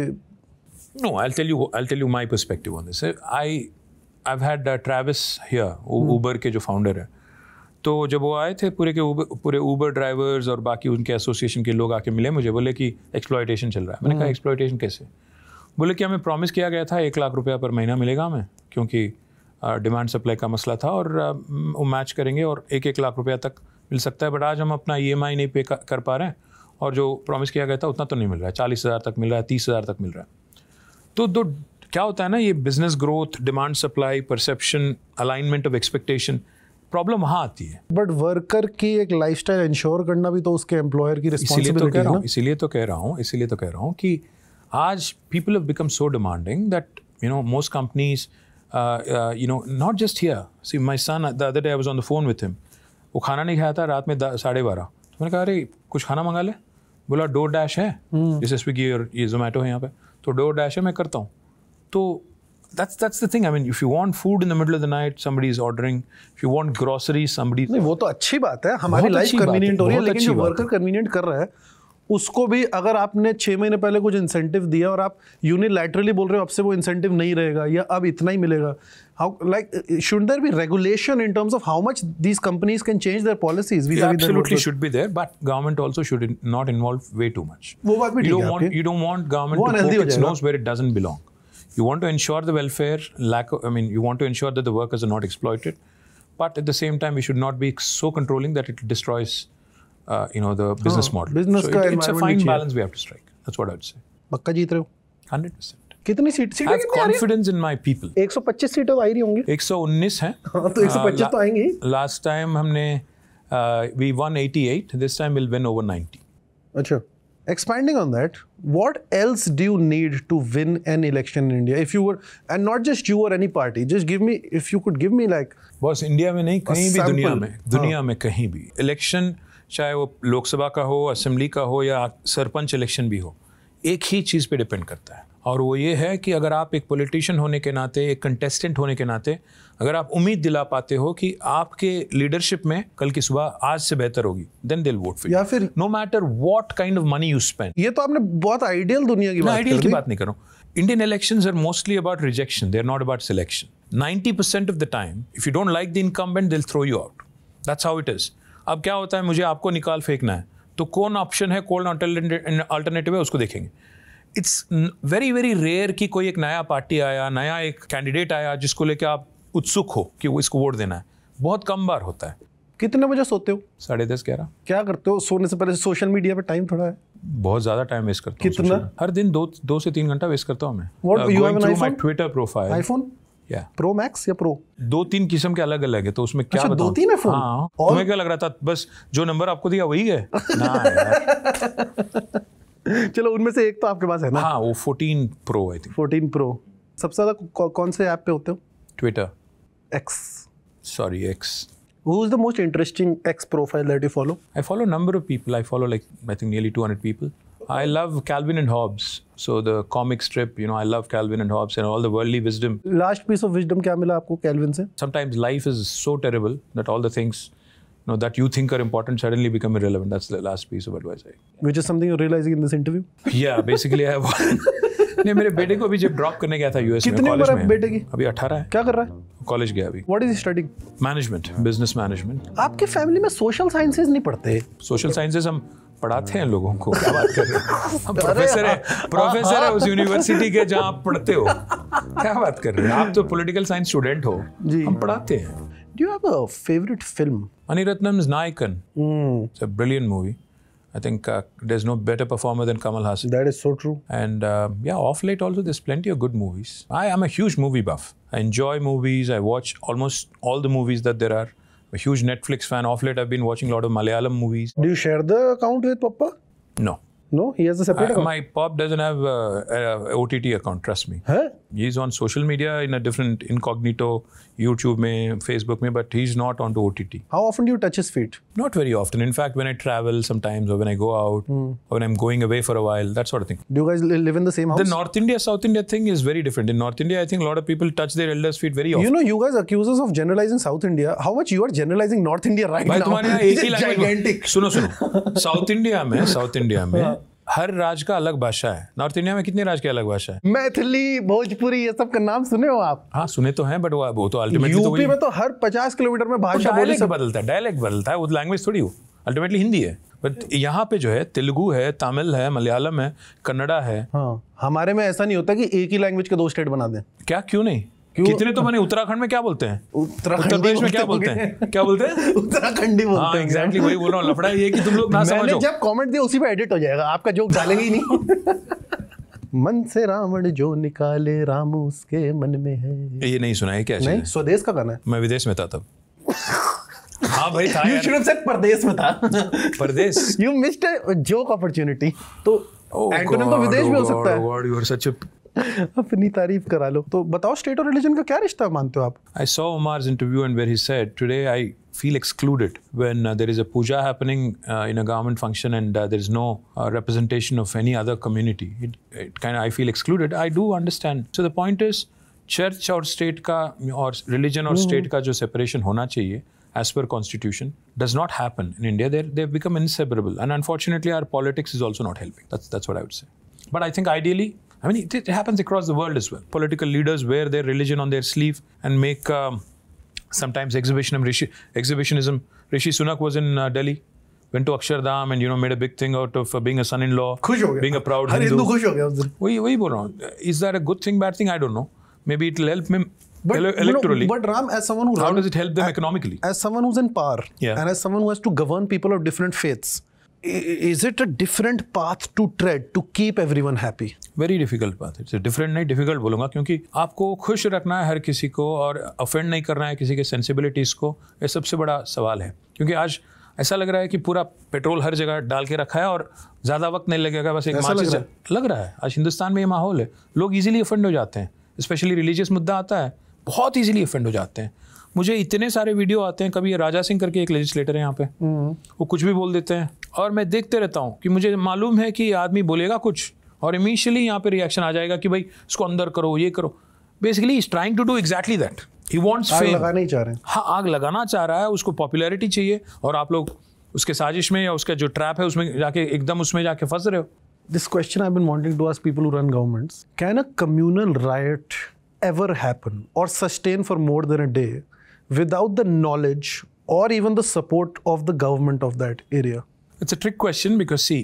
No, I'll tell you my perspective on this. I've had Travis here, Uber के जो founder है. तो जब वो आए थे पूरे ऊबर ड्राइवर्स और बाकी उनके एसोसिएशन के लोग आके मिले मुझे, बोले कि एक्सप्लॉयटेशन चल रहा है. मैंने कहा एक्सप्लॉयटेशन कैसे? बोले कि हमें प्रॉमिस किया गया था 1 लाख रुपया पर महीना मिलेगा हमें, क्योंकि डिमांड सप्लाई का मसला था और वो मैच करेंगे और 1-1 लाख रुपया तक मिल सकता है. बट आज हम अपना EMI नहीं पे कर पा रहे हैं और जो प्रॉमिस किया गया था उतना तो नहीं मिल रहा है. 40,000 तक मिल रहा है, 30,000 तक मिल रहा है. तो क्या होता है ना, ये business growth, demand supply, perception, alignment of expectation, problem वहाँ आती है. बट वर्कर की एक लाइफस्टाइल इंश्योर करना भी तो उसके एम्प्लॉयर की रिस्पांसिबिलिटी है ना. इसीलिए तो कह रहा हूँ कि आज people have become so demanding that most companies not just here. See my son the other day I was on the phone with him. वो खाना नहीं खाया था रात में 12:30. तो मैंने कहा अरे कुछ खाना मंगा ले. बोला DoorDash है, जैसे स्विगी और ये जोमेटो है यहाँ पे, तो DoorDash है, मैं करता हूँ. तो That's the thing. I mean, if you want food in the middle of the night, somebody is ordering. If you want groceries, somebody. नहीं, वो तो अच्छी बात है, हमारी लाइफ कन्वीनियंट हो रही है, लेकिन जो वर्कर कन्वीनियंट कर रहा है उसको भी अगर आपने 6 महीने पहले कुछ इंसेंटिव दिया और आप यूनिलैटरली बोल रहे हो अब से वो इंसेंटिव नहीं रहेगा या अब इतना ही मिलेगा, how like should there be regulation in terms of how much these companies can change their policies? Absolutely should be there, but government also should not involve way too much. वो बात भी ठीक है आपकी। You don't want government to poke its nose where it doesn't belong. You want to ensure the welfare, you want to ensure that the workers are not exploited, but at the same time, we should not be so controlling that it destroys, the business model. Business so का it's a environment fine भी चाहिए। balance we have to strike. That's what I would say. पक्का जीत रहे हो? 100%. कितनी seat I have confidence in my people. 125 सीटें तो आ ही रही होंगी। 119 हैं। हाँ, तो 125 तो आएंगी। Last time हमने we won 88. This time we'll win over 90. अच्छा, expanding on that, what else do you need to win an election in India? If you were, and not just you or any party, just give me, if you could give me like, बस India में नहीं, कहीं भी sample. दुनिया में कहीं भी election, चाहे वो लोकसभा का हो, असेंबली का हो या सरपंच इलेक्शन भी हो, एक ही चीज़ पे डिपेंड करता है, और वो ये है कि अगर आप एक पॉलिटिशियन होने के नाते, एक कंटेस्टेंट होने के नाते, अगर आप उम्मीद दिला पाते हो कि आपके लीडरशिप में कल की सुबह आज से बेहतर होगी, then they will vote for you, या फिर no matter what kind of money you spend. ये तो आपने बहुत आइडियल दुनिया की बात आइडियल कर की दी। बात नहीं कर रहा हूँ। Indian elections are mostly about rejection. They're not about selection. 90% of the time, if you don't like the incumbent, they'll throw you out. That's how it is. अब क्या होता है, मुझे आपको निकाल फेंकना है, तो कौन ऑप्शन है, कौन अल्टरनेटिव है, उसको देखेंगे। इट्स वेरी वेरी रेयर कि कोई एक नया पार्टी आया, नया एक कैंडिडेट आया जिसको लेके आप उत्सुक हो कि वो इसको वोट देना है। बहुत कम बार होता है। कितने बजे सोते हो? 10:30 11। क्या करते हो सोने से पहले? सोशल मीडिया पे टाइम थोड़ा है? बहुत ज्यादा टाइम वेस्ट करता हूँ। कितना? हर दिन 2 से 3 घंटा वेस्ट करता हूँ मैं। What, you have an iPhone? My Twitter profile. IPhone Pro Max या प्रो? 2-3 किस्म के अलग अलग है, तो उसमें क्या अच्छा, बताऊं? 2-3 है फोन? हाँ, और तुम्हें क्या लग रहा था बस जो नंबर आपको दिया वही है? ना यार। चलो उनमें से एक तो आपके पास है ना? हाँ, वो 14 प्रो आई थिंक। 14 प्रो। सबसे ज्यादा कौन से ऐप पे होते हो? Twitter. X. Sorry, X. Who is the most interesting X profile that you follow? I follow a number of people. I follow I think nearly 200 people. I love Calvin and Hobbes. So the comic strip, I love Calvin and Hobbes and all the worldly wisdom. Last piece of wisdom क्या मिला आपको kelvin से? Sometimes life is so terrible that all the things that you think are important suddenly become irrelevant. That's the last piece of advice. Which is something you're realizing in this interview? Yeah, basically I have नहीं, मेरे बेटे को अभी जब drop करने गया था US में, कितनी उम्र है बेटे की? अभी 18 है। क्या कर रहा है? कॉलेज गया अभी। What is he studying? Management, business management. आपके फैमिली में सोशल साइंसेस नहीं पढ़ते? सोशल साइंसेस हम पढ़ाते हैं लोगों को। क्या बात कर रहे हैं? हम प्रोफेसर है उस यूनिवर्सिटी के जहाँ आप पढ़ते हो। क्या बात कर रहे हैं? आप तो पॉलिटिकल साइंस स्टूडेंट हो, हम पढ़ाते हैं। Do you have a favorite film? Mani Ratnam's Nayakan. It's a brilliant movie. I think there's no better performer than Kamal Haasan. That is so true. And off late also there's plenty of good movies. I am a huge movie buff. I enjoy movies. I watch almost all the movies that there are. I'm a huge Netflix fan. Off late I've been watching a lot of Malayalam movies. Do you share the account with Papa? No. No, he has a separate account. My pop doesn't have a OTT account, trust me. Huh? He's on social media in a different incognito, YouTube mein, Facebook mein, but he's not onto OTT. How often do you touch his feet? Not very often. In fact, when I travel sometimes, or when I go out, or when I'm going away for a while, that sort of thing. Do you guys live in the same house? The North India, South India thing is very different. In North India, I think a lot of people touch their elders' feet very often. You guys accuse us of generalizing South India. How much you are generalizing North India right भाई now? तुम्हारे यहाँ एक ही Gigantic. सुनो South India में हर राज्य का अलग भाषा है। नॉर्थ इंडिया में कितने राज्य की अलग भाषा है? मैथिली, भोजपुरी, ये सब का नाम सुने हो आप? हाँ सुने तो हैं, बट वो तो अल्टीमेटली यूपी में तो हर 50 किलोमीटर में भाषा बोली सब डायलेक्ट बदलता है, वो लैंग्वेज थोड़ी हो, अल्टीमेटली हिंदी है। बट यहाँ पे जो है तेलुगु है, तमिल है, मलयालम है, कन्नड़ा है। हाँ, हमारे में ऐसा नहीं होता कि एक ही लैंग्वेज के 2 स्टेट बना दें। क्या, क्यों नहीं? कितने तो मैंने उत्तराखंड में क्या बोलते हैं? उत्तर प्रदेश में क्या बोलते हैं? क्या बोलते हैं? उत्तराखंडी बोलते हैं। एग्जैक्टली वही बोल रहा हूँ। लफड़ा ये कि तुम लोग ना समझो। मैंने जब कमेंट दिया उसी पे एडिट हो जाएगा, आपका जोक डालेंगे ही नहीं। मन से रावण जो निकाले राम उसके मन में है। ये नहीं सुना है क्या? नहीं, स्वदेश का गाना है। मैं विदेश में था तब। हाँ भाई था। You should have said परदेश में था। परदेश। You missed a joke opportunity। तो एंटोनिम तो विदेश में हो सकता है। God, you are such a अपनी तारीफ करा लो। तो बताओ, स्टेट और रिलीजन का क्या रिश्ता मानते हो आप? I saw Omar's interview and where he said, today I feel excluded when there is a puja happening in a government function and there is no representation of any other community. It kind of, I feel excluded. I do understand. So the point is, church और state का और religion और state का जो separation होना चाहिए, as per constitution does not happen in India, they've become inseparable, and unfortunately our politics is also not helping. That's what I would say. But I think ideally, I mean, it happens across the world as well. Political leaders wear their religion on their sleeve and make sometimes exhibitionism. Rishi Sunak was in Delhi, went to Akshardham and made a big thing out of being a son-in-law, खुश हो गया, being a proud her Hindu. Hindu खुश हो गया उस दिन. वही बोल रहा हूँ. Is that a good thing, bad thing? I don't know. Maybe it will help him electorally. But Ram, as someone who How does it help them economically? As someone who's in power, Yeah. and as someone who has to govern people of different faiths, is it a different path to tread to keep everyone happy? Very difficult path. It's a different नहीं difficult बोलूँगा, क्योंकि आपको खुश रखना है हर किसी को और offend नहीं करना है किसी के sensibilities को. ये सबसे बड़ा सवाल है, क्योंकि आज ऐसा लग रहा है कि पूरा पेट्रोल हर जगह डाल के रखा है और ज़्यादा वक्त नहीं लगेगा, बस एक माचिस लग रहा है. आज हिंदुस्तान में ये माहौल है, लोग इजीली ऑफेंड हो जाते हैं, स्पेशली रिलीजियस मुद्दा आता है, बहुत इजीली ऑफेंड हो जाते हैं. मुझे इतने सारे वीडियो आते हैं, कभी राजा सिंह करके एक लेजिस्लेटर है यहाँ पे, वो कुछ भी बोल देते हैं और मैं देखते रहता हूँ कि मुझे मालूम है कि आदमी बोलेगा कुछ और इमीशियली यहाँ पे रिएक्शन आ जाएगा कि भाई इसको अंदर करो, ये करो. Basically is trying to do exactly that. He wants fame. लगाना ही चाह रहे हैं. हाँ, आग लगाना चाह रहा है, उसको पॉपुलैरिटी चाहिए और आप लोग उसके साजिश में या उसका जो ट्रैप है उसमें जाके एकदम उसमें जाके फंस रहे हो. This question I've been wanting to ask people who run governments. Can a communal riot ever happen or sustain for more than a day without the knowledge or even the support of the government of that area? It's a trick question because see,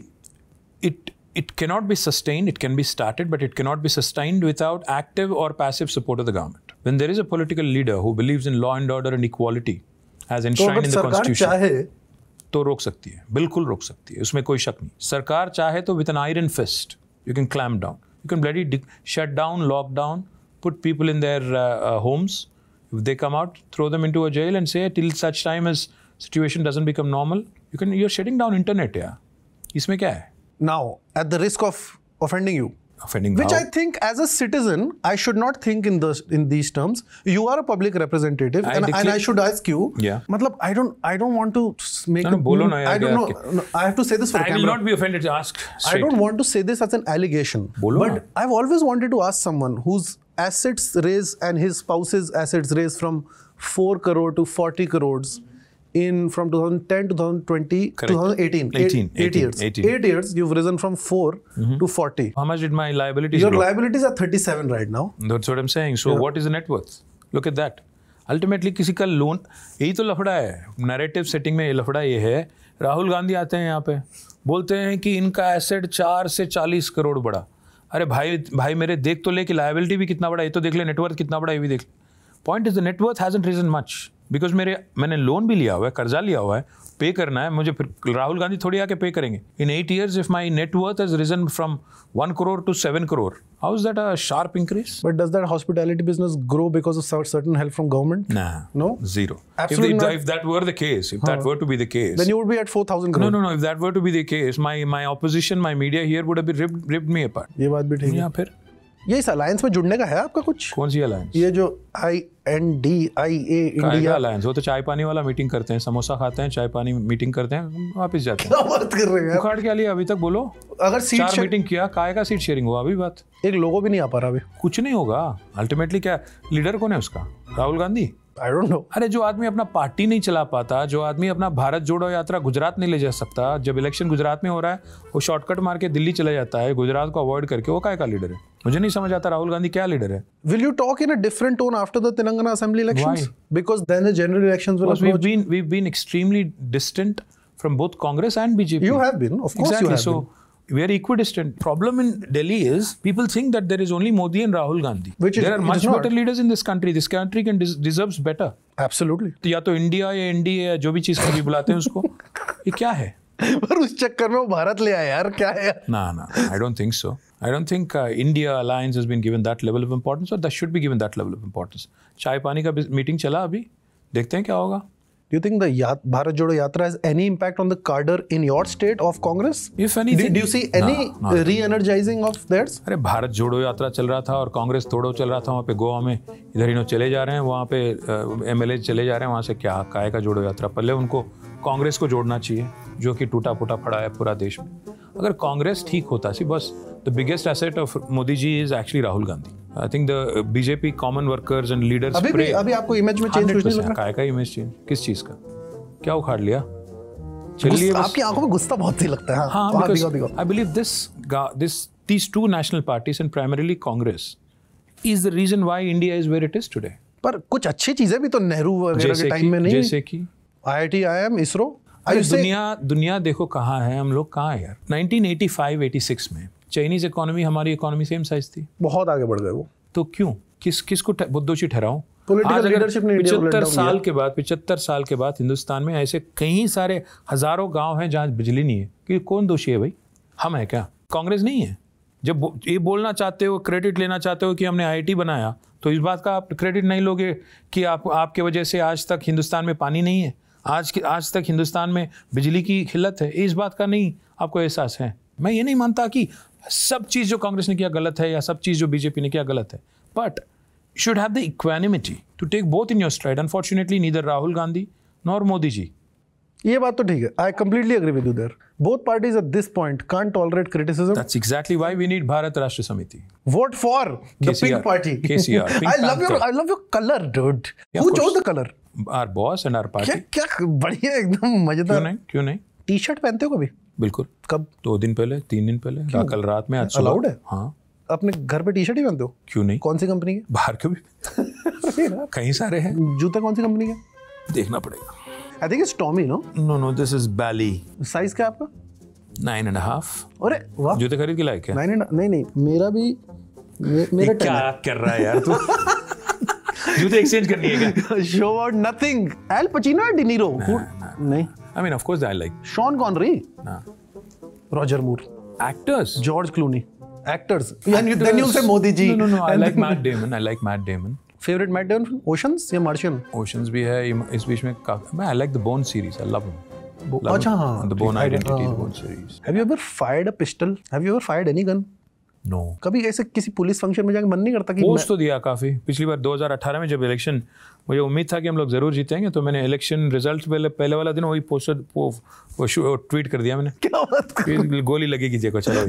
it cannot be sustained. It can be started, but it cannot be sustained without active or passive support of the government. When there is a political leader who believes in law and order and equality as enshrined in the constitution, तो रोक सकती है, बिल्कुल रोक सकती है, उसमें कोई शक नहीं. सरकार चाहे तो with an iron fist you can clamp down, you can bloody shut down, lock down, put people in their homes. If they come out, throw them into a jail and say till such time as situation doesn't become normal, you're shutting down internet. Yeah, इसमें क्या है? Now, at the risk of offending you, which I think as a citizen I should not think in these terms. You are a public representative, and I should ask you. Yeah. Matlab, I don't want to make. No, bolo na, I don't know. No, I have to say this for the camera. I will not be offended. Ask straight. I don't want to say this as an allegation. Bolo but na. I've always wanted to ask someone whose assets raised and his spouse's assets raised from 4 crore to 40 crores. From 2010 to 2020, Correct. 2018, 8 years. 8 years, you've risen from 4 to 40. How much did my liabilities Your grow? liabilities are 37 right now. That's what I'm saying. So what is the net worth? Look at that. Ultimately, किसी का loan, यही तो लफड़ा है. Narrative setting में ये लफड़ा ये है. राहुल गांधी आते हैं यहाँ पे, बोलते हैं कि इनका एसेट 4 से 40 करोड़ बढ़ा. अरे भाई मेरे देख तो ले कि लाइबिलिटी भी कितना बड़ा, ये तो देख ले, नेटवर्थ कितना बड़ा, ये भी देख ले. Point is the net worth hasn't risen much because मैंने लोन भी लिया हुआ है, कर्जा लिया हुआ है, पे करना है मुझे. फिर राहुल गांधी थोड़ी आके पे करेंगे. इन 8 years if my net worth has risen from 1 crore to 7 crore, how is that a sharp increase? But does that hospitality business grow because of certain help from government? Nah. No? Zero. Absolutely not. If that were the case, that were to be the case, then you would be at 4,000 crore. No. If that were to be the case, my opposition, my media here would have been ripped me apart. ये बात भी ठीक है. या फिर ये इस alliance में जुड़ने का है आपका कुछ? कौन सी अलायंस? ये जो INDIA इंडिया अलायंस, वो तो चाय पानी वाला मीटिंग करते हैं, समोसा खाते हैं, चाय पानी मीटिंग करते हैं, वापस जाते हैं. क्या बात कर रहे हैं? उखाड़ क्या लिया अभी तक? बोलो. अगर सीट 4 मीटिंग किया, काय का सीट शेयरिंग हुआ? अभी बात एक लोगो भी नहीं आ पा रहा अभी. कुछ नहीं होगा. अल्टीमेटली क्या लीडर कौन है उसका? Rahul Gandhi. I don't know. अरे जो आदमी अपना पार्टी नहीं चला पाता, जो आदमी अपना भारत जोड़ो यात्रा गुजरात नहीं ले जा सकता, जब इलेक्शन गुजरात में हो रहा है वो शॉर्टकट मार के दिल्ली चला जाता है, गुजरात को अवॉइड करके, वो काय का लीडर है? मुझे नहीं समझ आता राहुल गांधी क्या लीडर है. Will you talk in a different tone after the Telangana Assembly elections? Why? Because then the general elections will approach. We've been extremely distant from both Congress and BJP. You have been, of course. Exactly. You have so been. we are equidistant. Problem in Delhi is people think that there is only Modi and Rahul Gandhi. There are much better leaders in this country. This country deserves better. Absolutely. तो या तो India या NDA या जो भी चीज कभी बुलाते हैं उसको, ये क्या है? पर उस चक्कर में वो भारत ले आया यार, क्या है? ना, I don't think so. I don't think India alliance has been given that level of importance, or that should be given that level of importance. चाय पानी का मीटिंग चला अभी, देखते हैं क्या होगा. Do you think the Bharat Jodo Yatra has any impact on the cadre in your state of Congress? If anything, do you see any re-energizing of theirs? अरे भारत जोड़ो यात्रा चल रहा था और कांग्रेस तोड़ो चल रहा था वहाँ पे गोवा में. इधर इन्हों चले जा रहे हैं, वहाँ पे MLA चले जा रहे हैं, वहाँ से क्या काय का जोड़ो यात्रा. पहले उनको कांग्रेस को जोड़ना चाहिए जो कि टूटा फूटा पड़ा है पूरा देश में. अगर कांग्रेस ठीक होता सी बस, the biggest asset of Modi ji is actually Rahul Gandhi. I think the BJP common workers and leaders pray. अभी आपको इमेज में चेंज नहीं लग रहा? काय का इमेज चेंज? किस चीज का? क्या उखाड़ लिया? चलिए आपकी आंखों में गुस्सा बहुत ही लगता है. हाँ, because I believe these two national parties and primarily Congress is the reason why India is where it is today. पर कुछ अच्छी चीजें भी तो नेहरू वगैरह के टाइम में नहीं. जैसे कि IIT, IIM, इसरो. दुनिया देखो कहाँ है, हम लोग कहाँ है यार. 1985-86 में चाइनीज इकोनॉमी हमारी इकोनॉमी सेम साइज थी. बहुत आगे बढ़ गए वो. तो क्यों किसको बुद्धोषी ठहराऊं? पॉलिटिकल लीडरशिप ने 75 साल के बाद हिंदुस्तान में ऐसे कई सारे हजारों गांव हैं जहां बिजली नहीं है. कि कौन दोषी है भाई? हम है क्या? कांग्रेस नहीं है? जब ये बोलना चाहते हो, क्रेडिट लेना चाहते हो कि हमने IIT बनाया, तो इस बात का आप क्रेडिट नहीं लोगे कि आपके वजह से आज तक हिंदुस्तान में पानी नहीं है, आज तक हिंदुस्तान में बिजली की किल्लत है. इस बात का नहीं आपको एहसास है? मैं ये नहीं मानता कि सब चीज़ जो कांग्रेस ने किया गलत है या सब चीज़ जो बीजेपी ने किया गलत है, but should have the equanimity to take both in your stride. Unfortunately, neither Rahul Gandhi nor Modi ji. ये बात तो ठीक है. I completely agree with you there. Both parties at this point can't tolerate criticism. That's exactly why we need Bharat Rashtra Samiti. Vote for the KCR, pink party. KCR. Pink I love your color, dude. Yeah, Who chose the color? Our boss and our party. क्या बढ़िया एकदम मजेदार. क्यों नहीं? T-shirt पहनते हो कभी? बिल्कुल. कब? 2 दिन पहले, 3 दिन पहले, कल रात में. आज अलाउड है? हाँ. अपने घर पे टी-शर्ट ही पहनते हो? क्यों नहीं? कौन सी कंपनी के? बाहर के भी कई सारे हैं. जूता कौन सी कंपनी का? देखना पड़ेगा. I think it's Tommy, no? No, this is Bally. Size क्या आपका? 9.5. अरे वाह. जूते खरीद के लाए क्या? नहीं मेरा भी मेरा क्या कर रहा है यार तू? जूते एक्सचेंज करनी है क्या? Show out nothing. Al Pacino or De Niro? नहीं. I mean, of course I like. Sean Connery? Nah. Roger Moore. Actors. George Clooney. Actors. Then you'll say Modi ji. No. I like Matt Damon. Favorite Matt Damon film? Oceans या Martian? Oceans भी है इस बीच में काफी. I like the Bourne series. I love him. अच्छा हाँ. The Bourne Identity, the Bourne series. Have you ever fired a pistol? Have you ever fired any gun? No. कभी ऐसे किसी पुलिस फंक्शन में जाके मन नहीं करता कि पोस्ट तो दिया काफी. पिछली बार 2018 में जब इलेक्शन, मुझे उम्मीद था कि हम लोग जरूर जीतेंगे, तो मैंने इलेक्शन रिजल्ट पहले वाला दिन वही पोस्टर वो ट्वीट कर दिया मैंने. क्या बात कर? गोली लगेगी जेको. चलो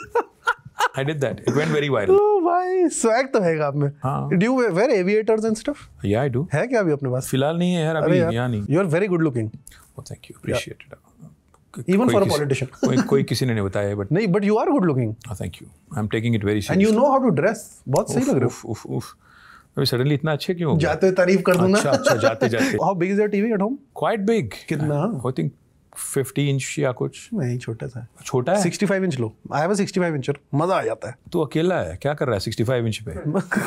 I did that. It went very viral. Oh भाई, swag तो है आप में. हाँ. Do you wear aviators and stuff? Yeah, I do. है क्या अभी अपने पास? फिलहाल नहीं है यार, अभी यहाँ नहीं. You are very good looking. Oh, thank you. Appreciate it. Even for a politician. कोई किसी ने नहीं बताया, but नहीं, but you are good looking. Oh, thank you. I'm taking it very seriously. And you know how to dress. बहुत सही लग रहे हो. उफ. अभी सडनली इतना अच्छे क्यों हो गए? जाते तारीफ कर दूँ ना. अच्छा जाते. How big is your TV at home? Quite big. कितना? I think 50 इंच या कुछ. नहीं, छोटा सा. छोटा है? 65 इंच लो. I have a 65 incher. मजा आ जाता है. तू अकेला है, क्या कर रहा है 65 इंच पे?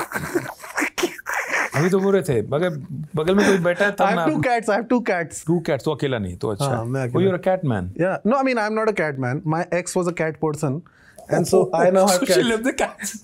अभी तो बोल रहे थे बगल में कोई बैठा है तब ना. I have two cats. 2 cats. तो अकेला नहीं, तो अच्छा. Oh, you're a cat man. Yeah. No, I mean I'm not a cat man. My ex was a cat person, and so I now have cats. She loved the cats.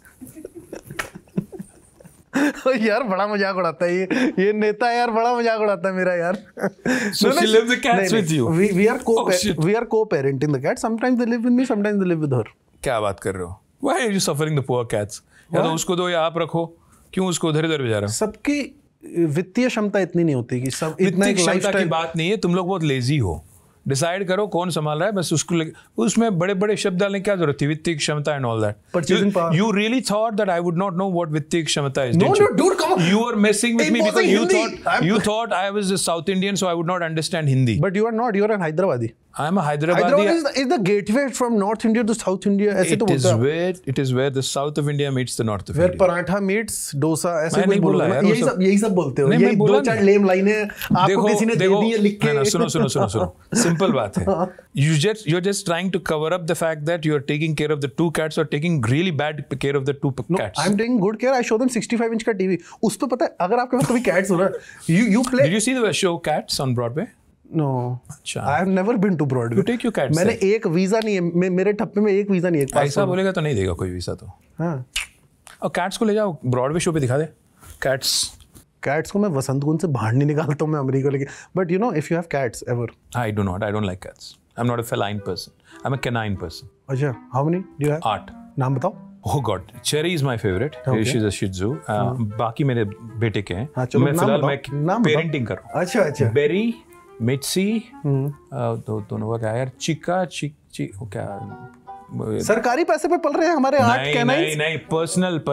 यार बड़ा मजाक उड़ाता है ये नेता यार, बड़ा मजाक उड़ाता है मेरा यार. So she lives the cats with you. We are co-parenting the cats. Sometimes they live with me, sometimes they live with her. क्या बात कर रहे हो? Why are you suffering the poor cats? या तो उसको दो या आप रखो. क्यों उसको उधर भेजा रहे हो? सबकी वित्तीय क्षमता इतनी नहीं होती कि सब इतना एक लाइफस्टाइल की बात नहीं है. तुम लोग बहुत लेजी हो. डिसाइड करो कौन संभाल रहा है, बस उसको उसमें बड़े शब्द डालने की क्या जरूरत थी? वित्तीय क्षमता and all that. You really thought that I would not know what वित्तीय क्षमता is? No, dude, come on. You were messing with me because you thought I was a South Indian, so I would not understand Hindi. But you are not. You are an Hyderabadi. I am a Hyderabadi. Hyderabad is the gateway from North India to South India. ऐसे तो बोलता है. It is where the South of India meets the North of Where India. Paratha meets dosa, ऐसे नहीं बोला यार. यही सब बोलते हो. यही 2-4 लेम लाइनें आपको किसी ने दे दी है लिख के. सुनो. सिंपल बात है. You're just trying to cover up the fact that you're taking care of the 2 cats or taking really bad care of the 2 cats. I'm taking good care. I show them 65 inch का TV. उस पे पता है अगर आपके पास कभी cats हो रहा है, you play. Did you see the show Cats on Broadway? No. अच्छा. I have never been to Broadway. You take your cats. मैंने एक वीजा नहीं है मेरे ठप्पे में, एक वीजा नहीं है. ऐसा बोलेगा तो नहीं देगा कोई वीजा तो. हाँ. और कैट्स को ले जाओ ब्रॉडवे शो पे दिखा दे. कैट्स को मैं वसंत कुंज से बाहर नहीं निकालता हूँ मैं अमेरिका लेके. But you know, if you have cats ever. I do not. I don't like cats. I'm not a feline person. I'm a canine person. अच्छा. How many do you have? 8. नाम बताओ. Oh God, Cherry is my favorite. Okay. She's a Shih Tzu. बाकी मेरे बेटे के हैं. हाँ, चलो, मैं फिलहाल मैं पेरेंटिंग कर रहा हूँ. अच्छा. बेरी, मिट्सी, दोनों का क्या यार? चिका, वो क्या? सरकारी पैसे पे पल रहे हैं हमारे आर्ट नहीं कैनाइज। नहीं नहीं, पर्सनल अबे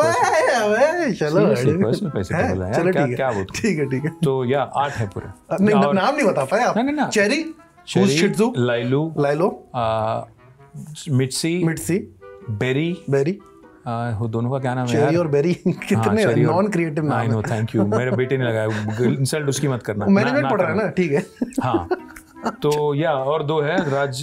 चलो पर्सनल पैसे पे बोला चलो, यार, क्या ठीक है, क्या बोलूं। ठीक है ठीक है। तो या आर्ट है पूरा। नहीं और- नाम नहीं बता पाए आप। नहीं। चेरी, चेरी, शिट्जू, लाइलू, लाइलो, मिट्सी, मिट्सी, बेरी, बेरी। वो दोनों का क्या नाम है चेरी यार? और बेरी कितने cherry और- नॉन क्रिएटिव नाम I know, thank you। मेरे बेटे ने लगाया, इंसल्ट उसकी मत करना। मैनेजमेंट पढ़ रहा है ना, ठीक है। हाँ, तो या और दो है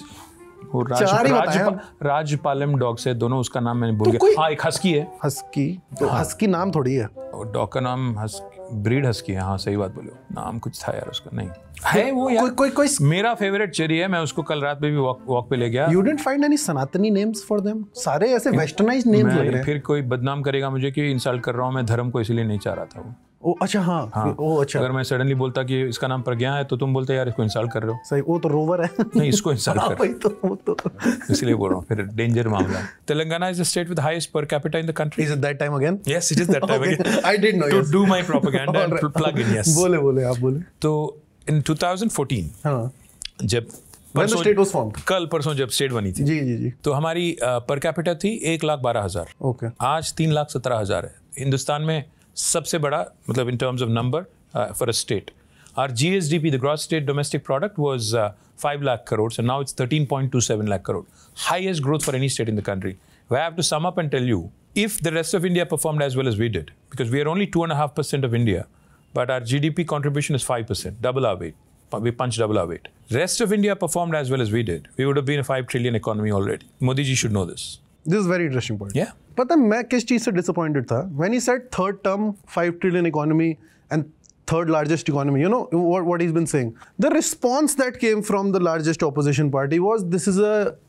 चार ही बताए हम। राजपालम डॉग से, दोनों उसका नाम मैंने भूल तो गया। कोई- हाँ, एक हस्की है, हस्की, तो हस्की नाम थोड़ी है। डॉग का नाम ब्रीड हस्की है। हाँ सही बात बोले, नाम कुछ था यार उसका, नहीं है वो यार। कोई मेरा फेवरेट चेरी है, मैं उसको कल रात में भी वॉक पे ले गया। You didn't find any सनातनी names for them? सारे ऐसे वेस्टर्नाइज्ड नेम्स लग रहे मैं हैं। फिर कोई बदनाम करेगा मुझे कि इंसल्ट कर रहा हूँ मैं धर्म को, इसीलिए नहीं चाह रहा था वो। ओ अच्छा, हाँ ओ अच्छा, अगर मैं सडनली बोलता कि इसका नाम प्रज्ञा है तो तुम बोलते यार इसको इंसल्ट कर रहे हो। सही, वो तो रोवर है। नहीं, इसको इंसल्ट हाँ, कर, वही तो, वो तो। इसलिए बोल रहा हूँ, फिर डेंजर मामला। Telangana is the state with highest per capita in the country. Is it that time again? Yes, it is that time Okay, again. I didn't know. To yes. do my propaganda and plug in, yes. बोले आप बोले। तो in 2014 हाँ, जब when the state was formed. कल परसों जब state बनी थी, जी। तो हमारी पर कैपिटा थी 1,12,000। ओके, आज 3,17,000 है। हिंदुस्तान में सबसे बड़ा, मतलब in terms of number for a state. Our GSDP, the gross state domestic product, was 5 lakh crores, and now it's 13.27 lakh crore. Highest growth for any state in the country. I have to sum up and tell you, if the rest of India performed as well as we did, because we are only 2.5% of India, but our GDP contribution is 5%, double our weight. We punched double our weight. Rest of India performed as well as we did, we would have been a 5 trillion economy already. Modi ji should know this. this is very interesting point. Yeah. पता है मैं किस चीज से disappointed था? When he said third term 5 trillion economy and third largest economy, you know what he's been saying. The response that came from the largest opposition party was, this is a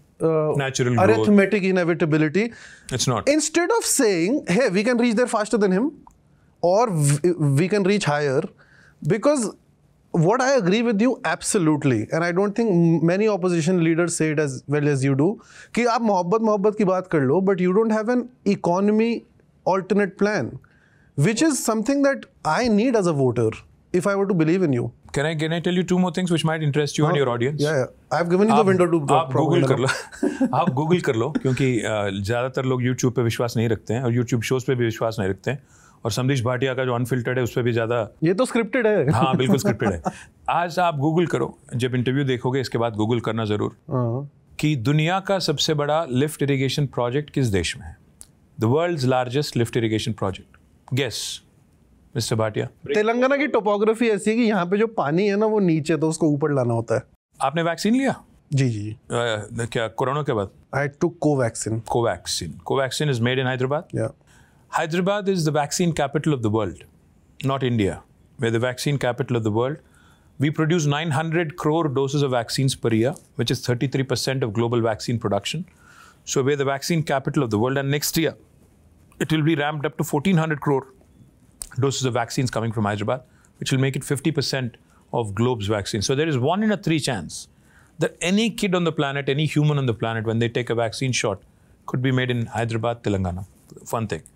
Natural growth. arithmetic inevitability. It's not. Instead of saying, hey, we can reach there faster than him, or we can reach higher, because what I agree with you absolutely, and I don't think many opposition leaders say it as well as you do, कि आप मोहब्बत की बात कर लो, but you don't have an economy alternate plan, which is something that I need as a voter if I were to believe in you. Can I tell you two more things which might interest you and your audience? Yeah. I've given you the window to आप Google कर लो। आप Google कर लो, क्योंकि ज़्यादातर लोग YouTube पे विश्वास नहीं रखते हैं और यूट्यूब शोज पे भी विश्वास नहीं रखते हैं, और संदेश भाटिया का जो अनफिल्टर्ड है उस पर भी ज़्यादा। ये तो स्क्रिप्टेड है। हाँ बिल्कुल स्क्रिप्टेड है। आज आप गूगल करो, जब इंटरव्यू देखोगे इसके बाद गूगल करना ज़रूर, कि दुनिया का सबसे बड़ा लिफ्ट इरिगेशन प्रोजेक्ट किस देश में है। The world's largest lift irrigation project, guess mister Bhatia. Telangana की टोपोग्राफी ऐसी है कि यहाँ पे जो पानी है ना वो नीचे, तो उसको ऊपर लाना होता है। आपने वैक्सीन लिया? जी। क्या कोरोना के बाद? I took Covaxin. Covaxin is made in Hyderabad. Yeah. Hyderabad is the vaccine capital of the world, not India. We're the vaccine capital of the world. We produce 900 crore doses of vaccines per year, which is 33% of global vaccine production. So we're the vaccine capital of the world, and next year it will be ramped up to 1,400 crore doses of vaccines coming from Hyderabad, which will make it 50% of globe's vaccine. So there is 1 in 3 chance that any kid on the planet, any human on the planet, when they take a vaccine shot, could be made in Hyderabad, Telangana. Fun thing.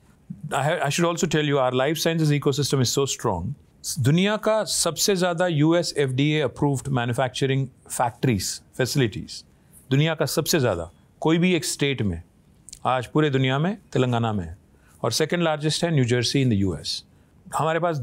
I should also tell you, our life sciences ecosystem is so strong. दुनिया का सबसे ज़्यादा US FDA approved manufacturing factories, facilities, दुनिया का सबसे ज़्यादा कोई भी एक स्टेट में आज पूरे दुनिया में तेलंगाना में है, और सेकंड लार्जेस्ट है New Jersey in the US. हमारे पास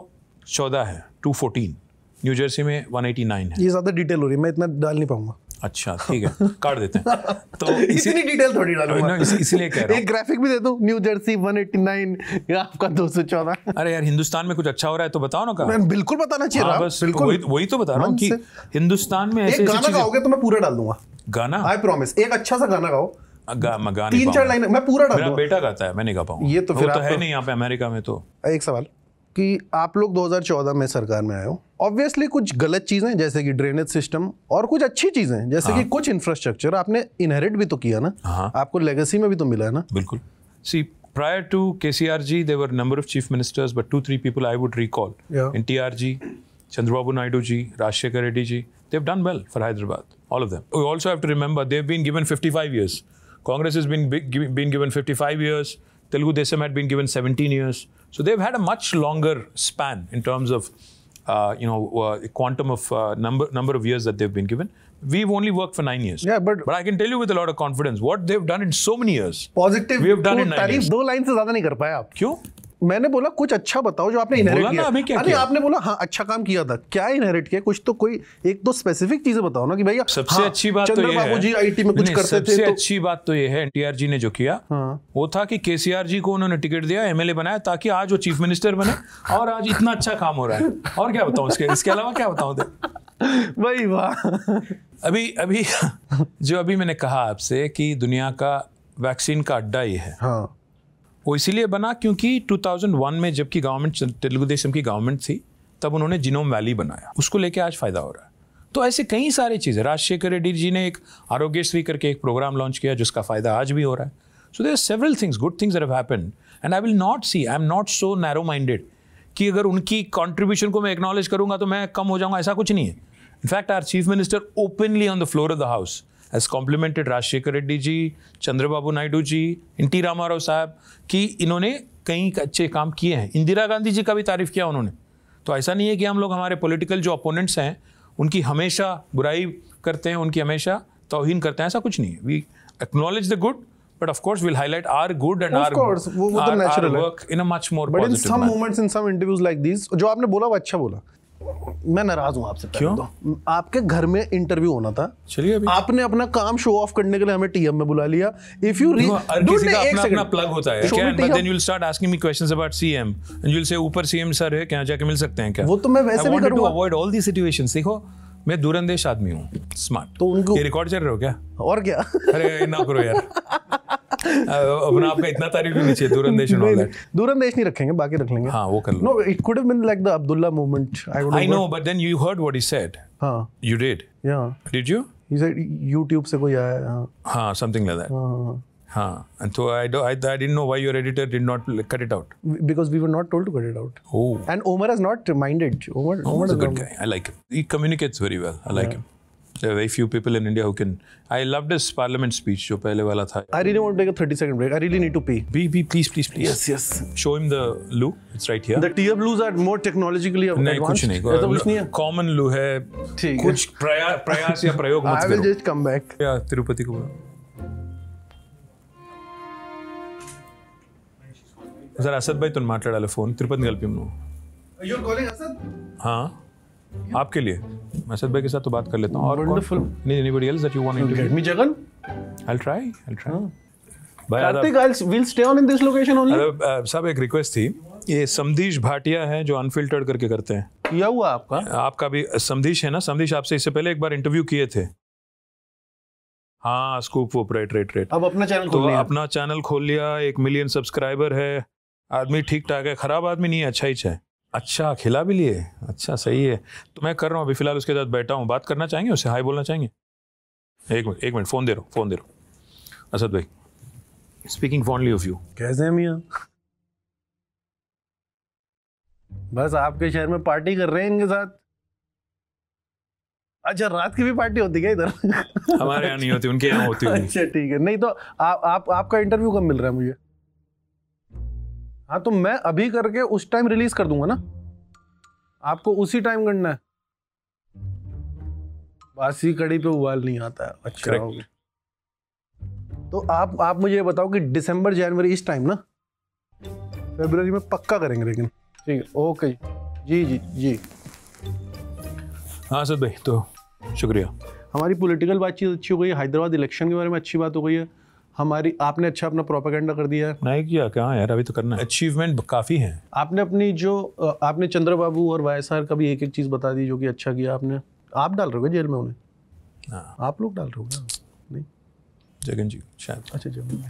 214 है, 214. न्यू जर्सी में 189 है। ये ज़्यादा डिटेल हो रही है, मैं इतना डाल नहीं पाऊंगा। अच्छा ठीक है, काट देते हैं। तो इतनी डिटेल थोड़ी डालूंगा। इसीलिए कह रहा हूँ, एक ग्राफिक भी दे दूं, न्यू जर्सी 189 या आपका 214। अरे यार हिंदुस्तान में कुछ अच्छा हो रहा है तो बताओ ना। कहा मैं बिल्कुल बताना चाहिए। हाँ, बस वही तो बता रहा हूँ कि हिंदुस्तान में ऐसे गाना गाओगे तो मैं पूरा डाल दूंगा। गाना? आई प्रॉमिस, एक अच्छा सा गाना गाओ, मैं गा 3-4 लाइन मैं पूरा डाल मेरा दूंगा। बेटा गाता है, मैं नहीं गा पाऊंगा। ये तो फिर वो तो है नहीं यहाँ पे अमेरिका में। तो एक सवाल कि आप लोग 2014 में सरकार में आए हो, ऑब्वियसली कुछ गलत चीजें जैसे कि ड्रेनेज सिस्टम, और कुछ अच्छी चीजें जैसे कि कुछ इंफ्रास्ट्रक्चर आपने इनहेरिट भी तो किया ना, आपको लेगेसी में भी तो मिला है ना। बिल्कुल। See, prior to KCRG there were a number of chief ministers, but 2-3 people I would recall. In TRG, Chandrababu Naidu ji, Rajshekar Reddy ji, they've done well for Hyderabad, all of them. We also have to remember they've been given 55 years. Congress has been given 55 years. Telugu Desam had been given 17 years. So they've had a much longer span in terms of quantum of number of years that they've been given. We've only worked for 9 years. Yeah, but I can tell you with a lot of confidence what they've done in so many years. Positive We have done in 9 तारीफ years. 2 line से ज्यादा नहीं कर पाए आप। क्यों? मैंने बोला कुछ अच्छा बताओ जो आपने इनहेरिट बोला ना, किया। अभी क्या अरे किया? आपने बोला हाँ अच्छा काम किया था, क्या इनहेरिट किया? कुछ तो कोई एक दो स्पेसिफिक चीजें बताओ ना कि भैया सबसे अच्छी बात तो ये है, चंद्रबाबू जी आईटी में कुछ करते थे। सबसे अच्छी बात तो ये है एनटीआर जी ने जो किया वो था कि केसीआर जी को उन्होंने टिकट दिया, एमएलए बनाया, ताकि आज वो चीफ मिनिस्टर बने और आज इतना अच्छा काम हो रहा है। और क्या बताऊं इसके अलावा क्या बताऊं? भाई वाह। अभी जो अभी मैंने कहा आपसे कि दुनिया का वैक्सीन का अड्डा ये है, हाँ वो इसीलिए बना क्योंकि 2001 में जबकि गवर्नमेंट तेलुगु देशम की गवर्नमेंट थी तब उन्होंने जिनोम वैली बनाया, उसको लेके आज फायदा हो रहा है। तो ऐसे कई सारी चीज़ें, राजशेखर रेड्डी जी ने एक आरोग्यश्री करके एक प्रोग्राम लॉन्च किया जिसका फायदा आज भी हो रहा है। So there are several things, good things that have happened and I will not see, I am not so narrow minded कि अगर उनकी कॉन्ट्रीब्यूशन को मैं एक्नॉलेज करूंगा तो मैं कम हो जाऊंगा, ऐसा कुछ नहीं है। In fact our chief minister openly on the floor of the house has complimented Rajasekhar Reddy ji, Chandrababu Naidu ji, NT Rama Rao साहब कि इन्होंने कई अच्छे काम किए हैं। इंदिरा गांधी जी का भी तारीफ किया उन्होंने। तो ऐसा नहीं है कि हम लोग हमारे पॉलिटिकल जो अपोनेंट्स हैं उनकी हमेशा बुराई करते हैं, उनकी हमेशा तौहीन करते हैं, ऐसा कुछ नहीं है। We acknowledge the good but of course we'll highlight our good and Of course, वो तो natural our है। work in a much more But in positive some manner. moments, in some interviews like these, जो आपने बोला वो अच्छा बोला। मैं नाराज हूँ आपसे। क्यों? तो आपके घर में इंटरव्यू होना था, चलिए अभी आपने अपना काम शो ऑफ करने के लिए हमें टीएम में बुला लिया। इफ यू हर किसी का अपना अपना प्लग होता है क्या? But then you'll start asking me questions about CM and you'll say ऊपर CM सर है क्या, जाके मिल सकते हैं क्या? वो तो मैं वैसे भी I wanted to करूँगा। avoid all these situations। देखो मैं दूरंदेश आदमी हूँ, स्मार्ट। तो उनको ये रिकॉर्ड चल रहे हो क्या? और क्या? अरे ना करो यार, अपना आपका इतना तारीफ भी नहीं चाहिए, दूरंदेश and all that। दूरंदेश नहीं रखेंगे, बाकी रख लेंगे। हाँ वो कर लो। No, it could have been like the Abdullah movement. I know, but then you heard what he said. हाँ, You did. yeah. Did you? He said YouTube से कोई आया है। हाँ, हाँ, something like that. हाँ, हाँ, and so I didn't know why your editor did not cut it out. because we were not told to cut it out. Oh. And Omar has not minded. Omar Omar's a is good guy. I like him. He communicates very well. I like him. There are very few people in India who can. I loved his parliament speech जो पहले वाला था. I really want to take a 30-second break. I really need to pee. Please. Yes. Show him the loo. It's right here. The tier blues are more technologically advanced. नहीं कुछ नहीं. ऐसा कुछ नहीं है. Common loo है. ठीक है. कुछ प्रयास या प्रयोग मत I करो. will just come back. या तिरुपति को बोलो. सर असद भाई तुम మాట్లాడాలి ఫోన్ తిరుపతి కలిపి నువ్వు. You're calling Asad? हाँ आपके लिए मैं असद भाई के साथ तो बात कर लेता हूँ और Wonderful. नहीं anybody else that you want to Get interview? me Jagan. I'll try. भाई Karthik, we'll stay on in this location only. साहब एक रिक्वेस्ट थी, ये समधीश भाटिया है जो अनफिल्टर्ड करके करते हैं, किया हुआ आपका? आपका भी समधीश है ना? समधीश आपसे इससे पहले एक बार इंटरव्यू किए थे। हाँ स्कूप वो राइट अब अपना चैनल तो खोल लिया। अपना चैनल खोल लिया, 1 मिलियन सब्सक्राइबर है, आदमी ठीक ठाक है, खराब आदमी नहीं है, अच्छा ही है। अच्छा खिला भी लिए, अच्छा सही है। तो मैं कर रहा हूँ अभी फिलहाल उसके साथ बैठा हूँ, बात करना चाहेंगे उससे, हाय बोलना चाहेंगे? एक मिनट फोन दे रहा हूँ। असद भाई स्पीकिंग फॉन्डली ऑफ यू। कैसे हैं मियां? बस आपके शहर में पार्टी कर रहे हैं इनके साथ। अच्छा रात की भी पार्टी होती है इधर? हमारे यहाँ नहीं होती, उनके यहाँ होती होगी। अच्छा ठीक है, नहीं तो आपका इंटरव्यू कब मिल रहा है मुझे? हाँ तो मैं अभी करके उस टाइम रिलीज कर दूंगा ना, आपको उसी टाइम करना है। बासी कड़ी पे उबाल नहीं आता है। अच्छा हो गया। तो आप मुझे ये बताओ कि दिसंबर जनवरी इस टाइम ना, फरवरी में पक्का करेंगे लेकिन। ठीक है ओके जी। हाँ सर भाई तो शुक्रिया। हमारी पॉलिटिकल बातचीत अच्छी हो गई है, हैदराबाद इलेक्शन के बारे में अच्छी बात हो गई है हमारी, आपने अच्छा अपना प्रोपेगेंडा कर दिया है। नहीं किया कहाँ यार, अभी तो करना है। अचीवमेंट काफ़ी है। आपने अपनी आपने चंद्रबाबू और वाईएसआर का भी एक चीज़ बता दी जो कि अच्छा किया आपने। आप डाल रहे हो जेल में उन्हें? हाँ आप लोग डाल रहे हो क्या? नहीं जगन जी शायद। अच्छा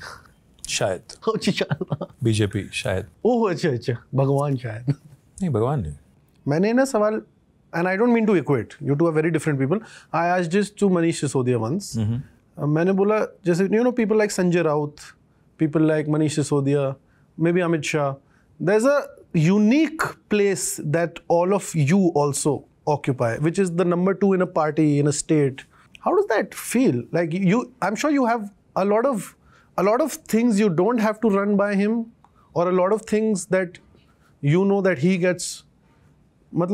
शायद बीजेपी शायद। ओह अच्छा भगवान शायद नहीं भगवान नहीं। मैंने ना सवाल, and I don't mean to equate, you two are very different people. I asked this to Manish Sisodia once. मैंने बोला जैसे people like Sanjay Raut, people like Manish Sisodia, maybe Amit Shah, there's a unique place that all of you also occupy, which is the number 2 in a party, in a state. How does that feel? Like I'm sure you have a lot of things you don't have to run by him, or a lot of things that you know that he gets. मतलब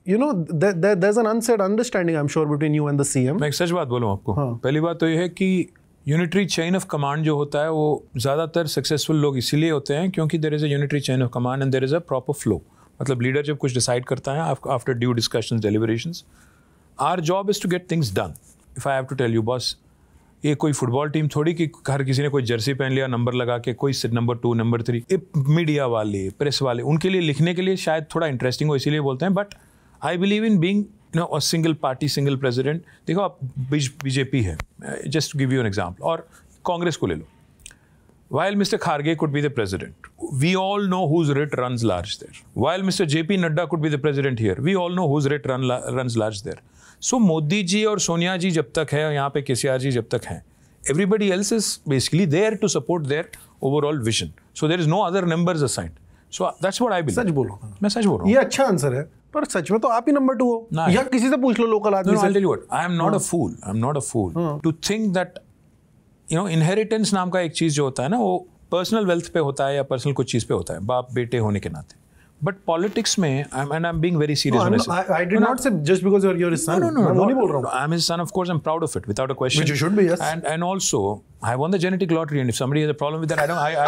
you know, there's an unsaid understanding, I'm sure, between you and the CM. मैं एक सच बात बोलूँ आपको. हाँ. पहली बात तो ये है कि यूनिटरी चेन ऑफ कमांड जो होता है वो ज़्यादातर सक्सेसफुल लोग इसीलिए होते हैं क्योंकि there is a unitary chain of command and there is a proper flow. मतलब लीडर जब कुछ डिसाइड करता है after due discussions deliberations, our job is to get things done. If I have to tell you boss, ये कोई football team थोड़ी कि हर किसी ने कोई जर्सी पहन लिया, नंबर लगा के कोई नंबर 2 नंबर 3. ये मीडिया वाले, प्रेस वाले, उनके लिए लिखने के लिए शायद थोड़ा इंटरेस्टिंग हो इसीलिए बोलते हैं. But I believe in being a single party single president. देखो आप बीजेपी है, just give you an example, और कांग्रेस को ले लो. While Mr. Kharge could be the president, we all know whose writ runs large there. While Mr. JP Nadda could be the president here, we all know whose writ runs large there. So Modi ji और सोनिया जी जब तक है, यहाँ पे केसीआर जी जब तक हैं, everybody else is basically there to support their overall vision. So there is no other numbers assigned. So that's what I believe. सच बोलो. मैं सच बोल रहा हूँ. ये अच्छा आंसर है, पर सच में तो आप ही नंबर 2 हो. या किसी से पूछ लो लोकल आदमी से. No, I'll tell you what. I am not a fool. I'm not a fool to think that inheritance नाम का एक चीज़ जो होता है ना, वो पर्सनल वेल्थ पे होता है या पर्सनल कुछ चीज़ पे होता है, बाप बेटे होने के नाते. बट पॉलिटिक्स में I am being very serious. I did not say just because you're his son. No. मैं वो नहीं बोल रहा हूँ. I'm his son, of course. I'm proud of it, without a question. Which you should be, yes. And also, I won the genetic lottery, and if somebody has a problem with that,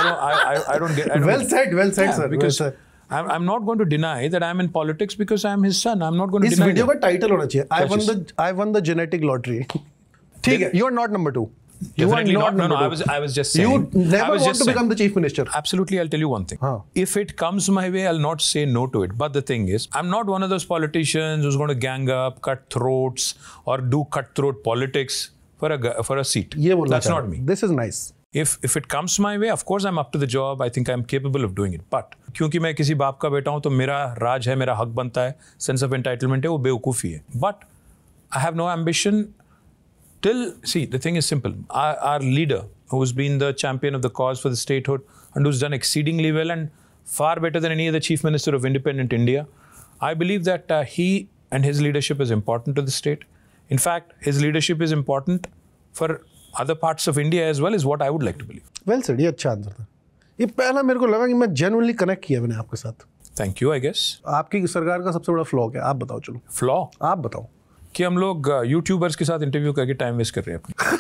I don't Well said, sir. Because well said. I'm not going to deny that I'm in politics because I'm his son. I'm not going to इस deny video that. का title होना चाहिए, I won the genetic lottery. ठीक है, you are not number 2. You are Definitely not not. No, number 2. I was just saying. You never I was want just to saying. become the chief minister. Absolutely, I'll tell you one thing. Huh. If it comes my way, I'll not say no to it. But the thing is, I'm not one of those politicians who's going to gang up, cut throats, or do cutthroat politics for a seat. ये बोलना That's not me. This is nice. If it comes my way, of course I'm up to the job. I think I'm capable of doing it. But क्योंकि मैं किसी बाप का बेटा हूँ तो मेरा राज है, मेरा हक बनता है, sense of entitlement है, वो बेवकूफ़ी है. But I have no ambition. See, the thing is simple. Our leader, who's been the champion of the cause for the statehood and who's done exceedingly well and far better than any other chief minister of independent India, I believe that he and his leadership is important to the state. In fact, his leadership is important for other parts of India as well, is what I would like to believe. Well said. ये अच्छा answer था. ये पहला मेरे को लगा कि मैं genuinely connect किया मैंने आपके साथ. Thank you, I guess. आपकी सरकार का सबसे बड़ा फ्लॉ क्या है? आप बताओ. चलो. Flaw? आप बताओ. कि हम लोग यूट्यूबर्स के साथ इंटरव्यू करके टाइम वेस्ट कर रहे हैं अपने.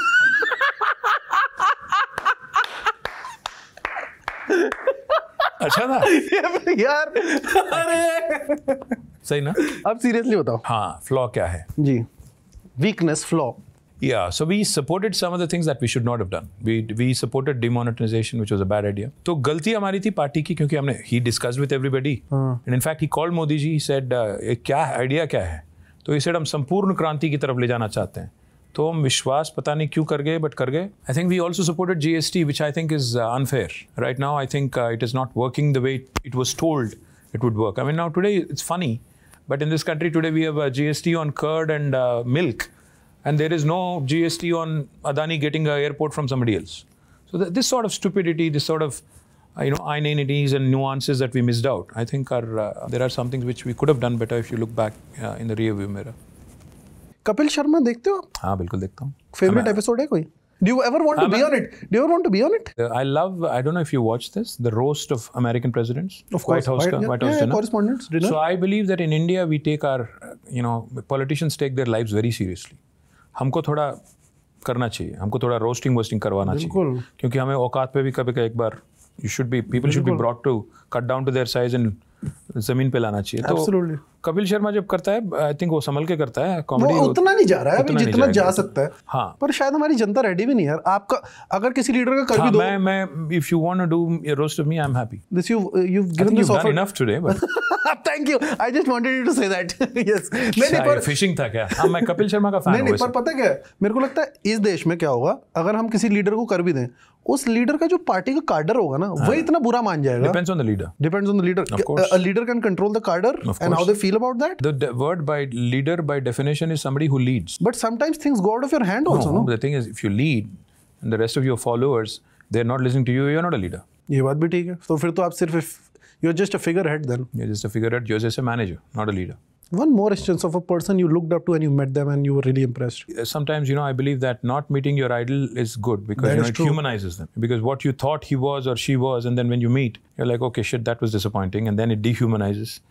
अच्छा था यार. अरे सही ना. अब सीरियसली बताओ. हाँ, फ्लॉ क्या है जी. Weakness, flaw. Yeah, so we supported some of the things that we should not have done. We supported demonetization, which was a bad idea. तो गलती हमारी थी पार्टी की, क्योंकि हमने he discussed with everybody, and in fact he called Modi ji. He said क्या idea क्या है. तो he said हम संपूर्ण क्रांति की तरफ ले जाना चाहते हैं. तो हम विश्वास पता नहीं क्यों कर गए, बट कर गए. I think we also supported GST, which I think is unfair. Right now I think it is not working the way it was told it would work. I mean, now today it's funny, but in this country today we have a GST on curd and milk. And there is no GST on Adani getting an airport from somebody else. So this sort of stupidity, this sort of inanities and nuances that we missed out, I think there are some things which we could have done better if you look back in the rear view mirror. Kapil Sharma देखते हो आप? हाँ, बिल्कुल देखता हूँ. Favorite episode है कोई? Do you ever want to be on it? Do you ever want to be on it? I don't know if you watched this, the roast of American presidents. Of course. White House dinner. Correspondents dinner. So I believe that in India we take our, politicians take their lives very seriously. हमको थोड़ा करना चाहिए, हमको थोड़ा roasting करवाना चाहिए, क्योंकि हमें औकात पे भी कभी एक बार people should be brought to cut down to their size and जमीन पे लाना चाहिए. तो कपिल शर्मा जब करता है, आई थिंक वो संभल के करता है कॉमेडी. वो उतना नहीं जा रहा है अभी जितना जा सकता है. हाँ, पर शायद हमारी जनता रेडी भी नहीं है. आपका अगर किसी लीडर का कर भी दो. मैं if you want to do a roast of me, I'm happy. This you've given this offer. Done enough today, but thank you. I just wanted you to say that. Yes. नहीं पर fishing था क्या? हाँ, मैं कपिल शर्मा का fan हूँ. नहीं, पर पता क्या है, मेरे को लगता है इस देश में क्या होगा अगर हम किसी लीडर को कर भी दें, उस लीडर का जो पार्टी का कार्डर होगा ना, वही इतना बुरा मान जाएगा. Depends on the leader. Depends on the leader. Of course. A leader can control the cadre and how they feel about that. The word by leader by definition is somebody who leads. But sometimes things go out of your hand also, no? The thing is, if you lead and the rest of your followers, they're not listening to you, you're not a leader. ये बात भी ठीक है. तो फिर तो आप सिर्फ you're just a figurehead then. You're just a figurehead. You're just a manager, not a leader. One more instance of a person you looked up to and you met them and you were really impressed. Sometimes, I believe that not meeting your idol is good because it humanizes them. Because what you thought he was or she was, and then when you meet, you're like, okay, shit, that was disappointing, and then it dehumanizes.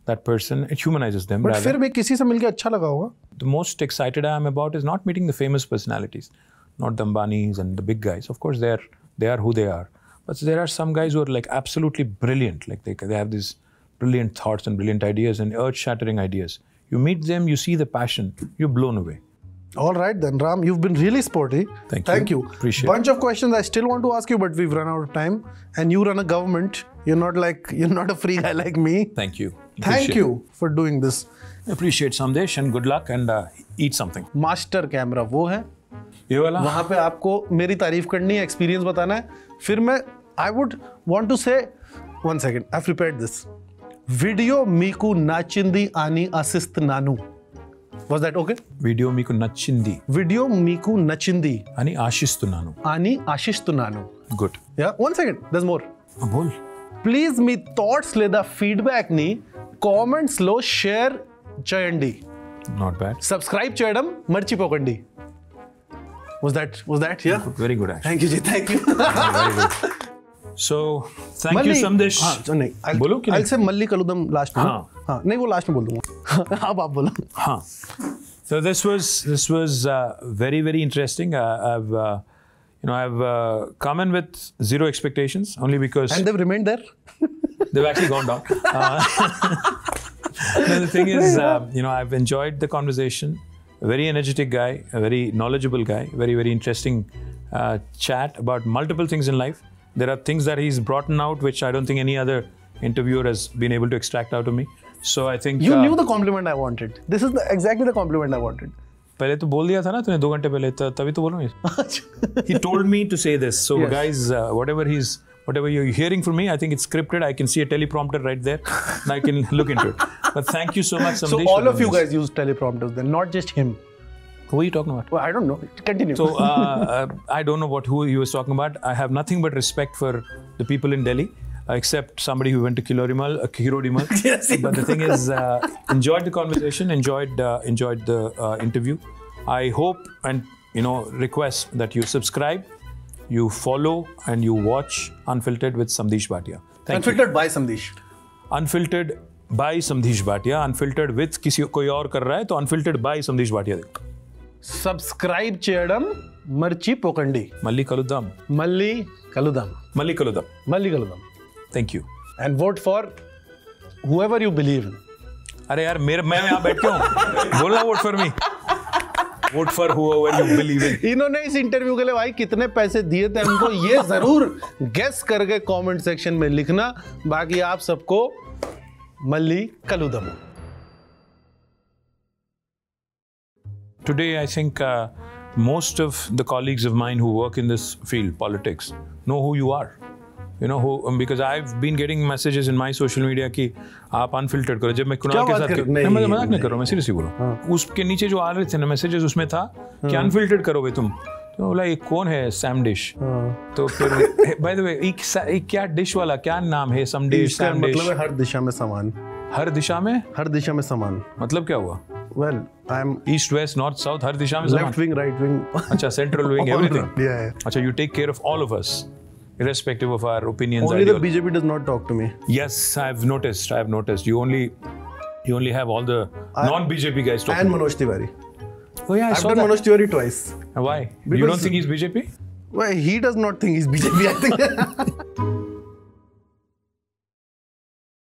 that person. It humanizes them. But rather. फिर भी किसी से मिलके अच्छा लगा होगा. The most excited I am about is not meeting the famous personalities, not the Ambanis and the big guys. Of course, they are who they are. But there are some guys who are like absolutely brilliant. Like they have these brilliant thoughts and brilliant ideas and earth-shattering ideas. You meet them, you see the passion, you're blown away. All right then, Ram, you've been really sporty. Thank you. Appreciate Bunch of questions I still want to ask you, but we've run out of time. And you run a government. You're not a free guy like me. Thank you. Thank you for doing this. Appreciate Sandesh and good luck and eat something. Master camera वो है. ये वाला? वहाँ पे आपको मेरी तारीफ करनी है, एक्सपीरियंस बताना है. फिर मैं I would want to say, one second, I've prepared this. Video మీకు నచ్చింది అని ఆశిస్తున్నాను. Was that okay? వీడియో మీకు నచ్చింది. వీడియో మీకు నచ్చింది అని ఆశిస్తున్నాను. అని ఆశిస్తున్నాను. Good. Yeah, one second, there's more. బోల్. ప్లీజ్ మీ థాట్స్ లేదా ఫీడ్బ్యాక్ ని కామెంట్స్ లో షేర్ చేయండి. Not bad. సబ్స్క్రైబ్ చేయడం మర్చిపోకండి. Was that? Yeah. Very good actually. Thank you ji, thank you. Very good. So, thank you Sandesh. हाँ, नहीं. बोलो कि I'll say मल्ली कलुदम लास्ट में. हाँ. हाँ, नहीं वो लास्ट में बोल दूंगा. अब आप बोलो. हाँ. So this was very very interesting. I've come in with zero expectations only because And they've remained there. they've actually gone down. No, the thing is, I've enjoyed the conversation. A very energetic guy, a very knowledgeable guy, very very interesting chat about multiple things in life. There are things that he's brought out which I don't think any other interviewer has been able to extract out of me. So I think You knew the compliment I wanted. This is exactly the compliment I wanted. पहले तो बोल दिया था ना तूने 2 घंटे पहले, तभी तो बोलूँ. He told me to say this. So Yes. guys, whatever you're hearing from me, I think it's scripted. I can see a teleprompter right there, and I can look into it. But thank you so much, So Sandesh. all of you guys use teleprompters then, not just him. Who are you talking about? Well, I don't know. Continue. So I don't know who he was talking about. I have nothing but respect for the people in Delhi, except somebody who went to Kirodimal. Yes, But the thing is, enjoyed the conversation, enjoyed the interview. I hope and request that you subscribe, you follow, and you watch Unfiltered with Samdesh Bhatia. Thank you. Unfiltered by Samdesh. Unfiltered by Samdesh Bhatia. Unfiltered with कोई और कर रहा है तो Unfiltered by Samdesh Bhatia. Subscribe చేయడం మర్చిపోకండి. మళ్ళీ కలుద్దాం. మళ్ళీ కలుద్దాం. మళ్ళీ కలుద్దాం. మళ్ళీ కలుద్దాం. Thank you. And vote for whoever you believe in. अरे यार मैं यहाँ बैठ के हूँ. बोलना vote for me. Vote for whoever you believe in. इन्होंने इस इंटरव्यू के लिए भाई कितने पैसे दिए थे हमको ये जरूर गेस करके कमेंट सेक्शन में लिखना. बाकी आप सबको मल्ली कलुदम. Today, I think most of the colleagues of mine who work in this field, politics, know who you are. Because I've been getting messages in my social media कि आप unfiltered करो. जब मैं कुणाल के साथ मैं मजाक नहीं कर रहा हूँ, मैं सीरियसली बोल रहा हूँ. उसके नीचे जो आ रहे थे ना मैसेजेस, उसमें था कि अनफिल्टर्ड करोगे तुम. तो बोला ये कौन है सैम डिश? तो फिर बाय द वे क्या डिश वाला क्या नाम है? Samdish, Samdish. मतलब हर दिशा में समान. हर दिशा में समान. मतलब क्या हुआ? Well, I'm east west north south हर दिशा में समान. left wing, right wing. अच्छा, सेंट्रल विंग, एवरीथिंग. Yeah. अच्छा, you take care of all of us, irrespective of our opinions. Only the BJP does not talk to me. Yes, I've noticed. You only have all the non-BJP guys talking. And Manoj Tiwari. Oh yeah, I I've saw done that. Manoj Tiwari twice. Why? You Because- don't think he's BJP? Well, he does not think he's BJP, I think.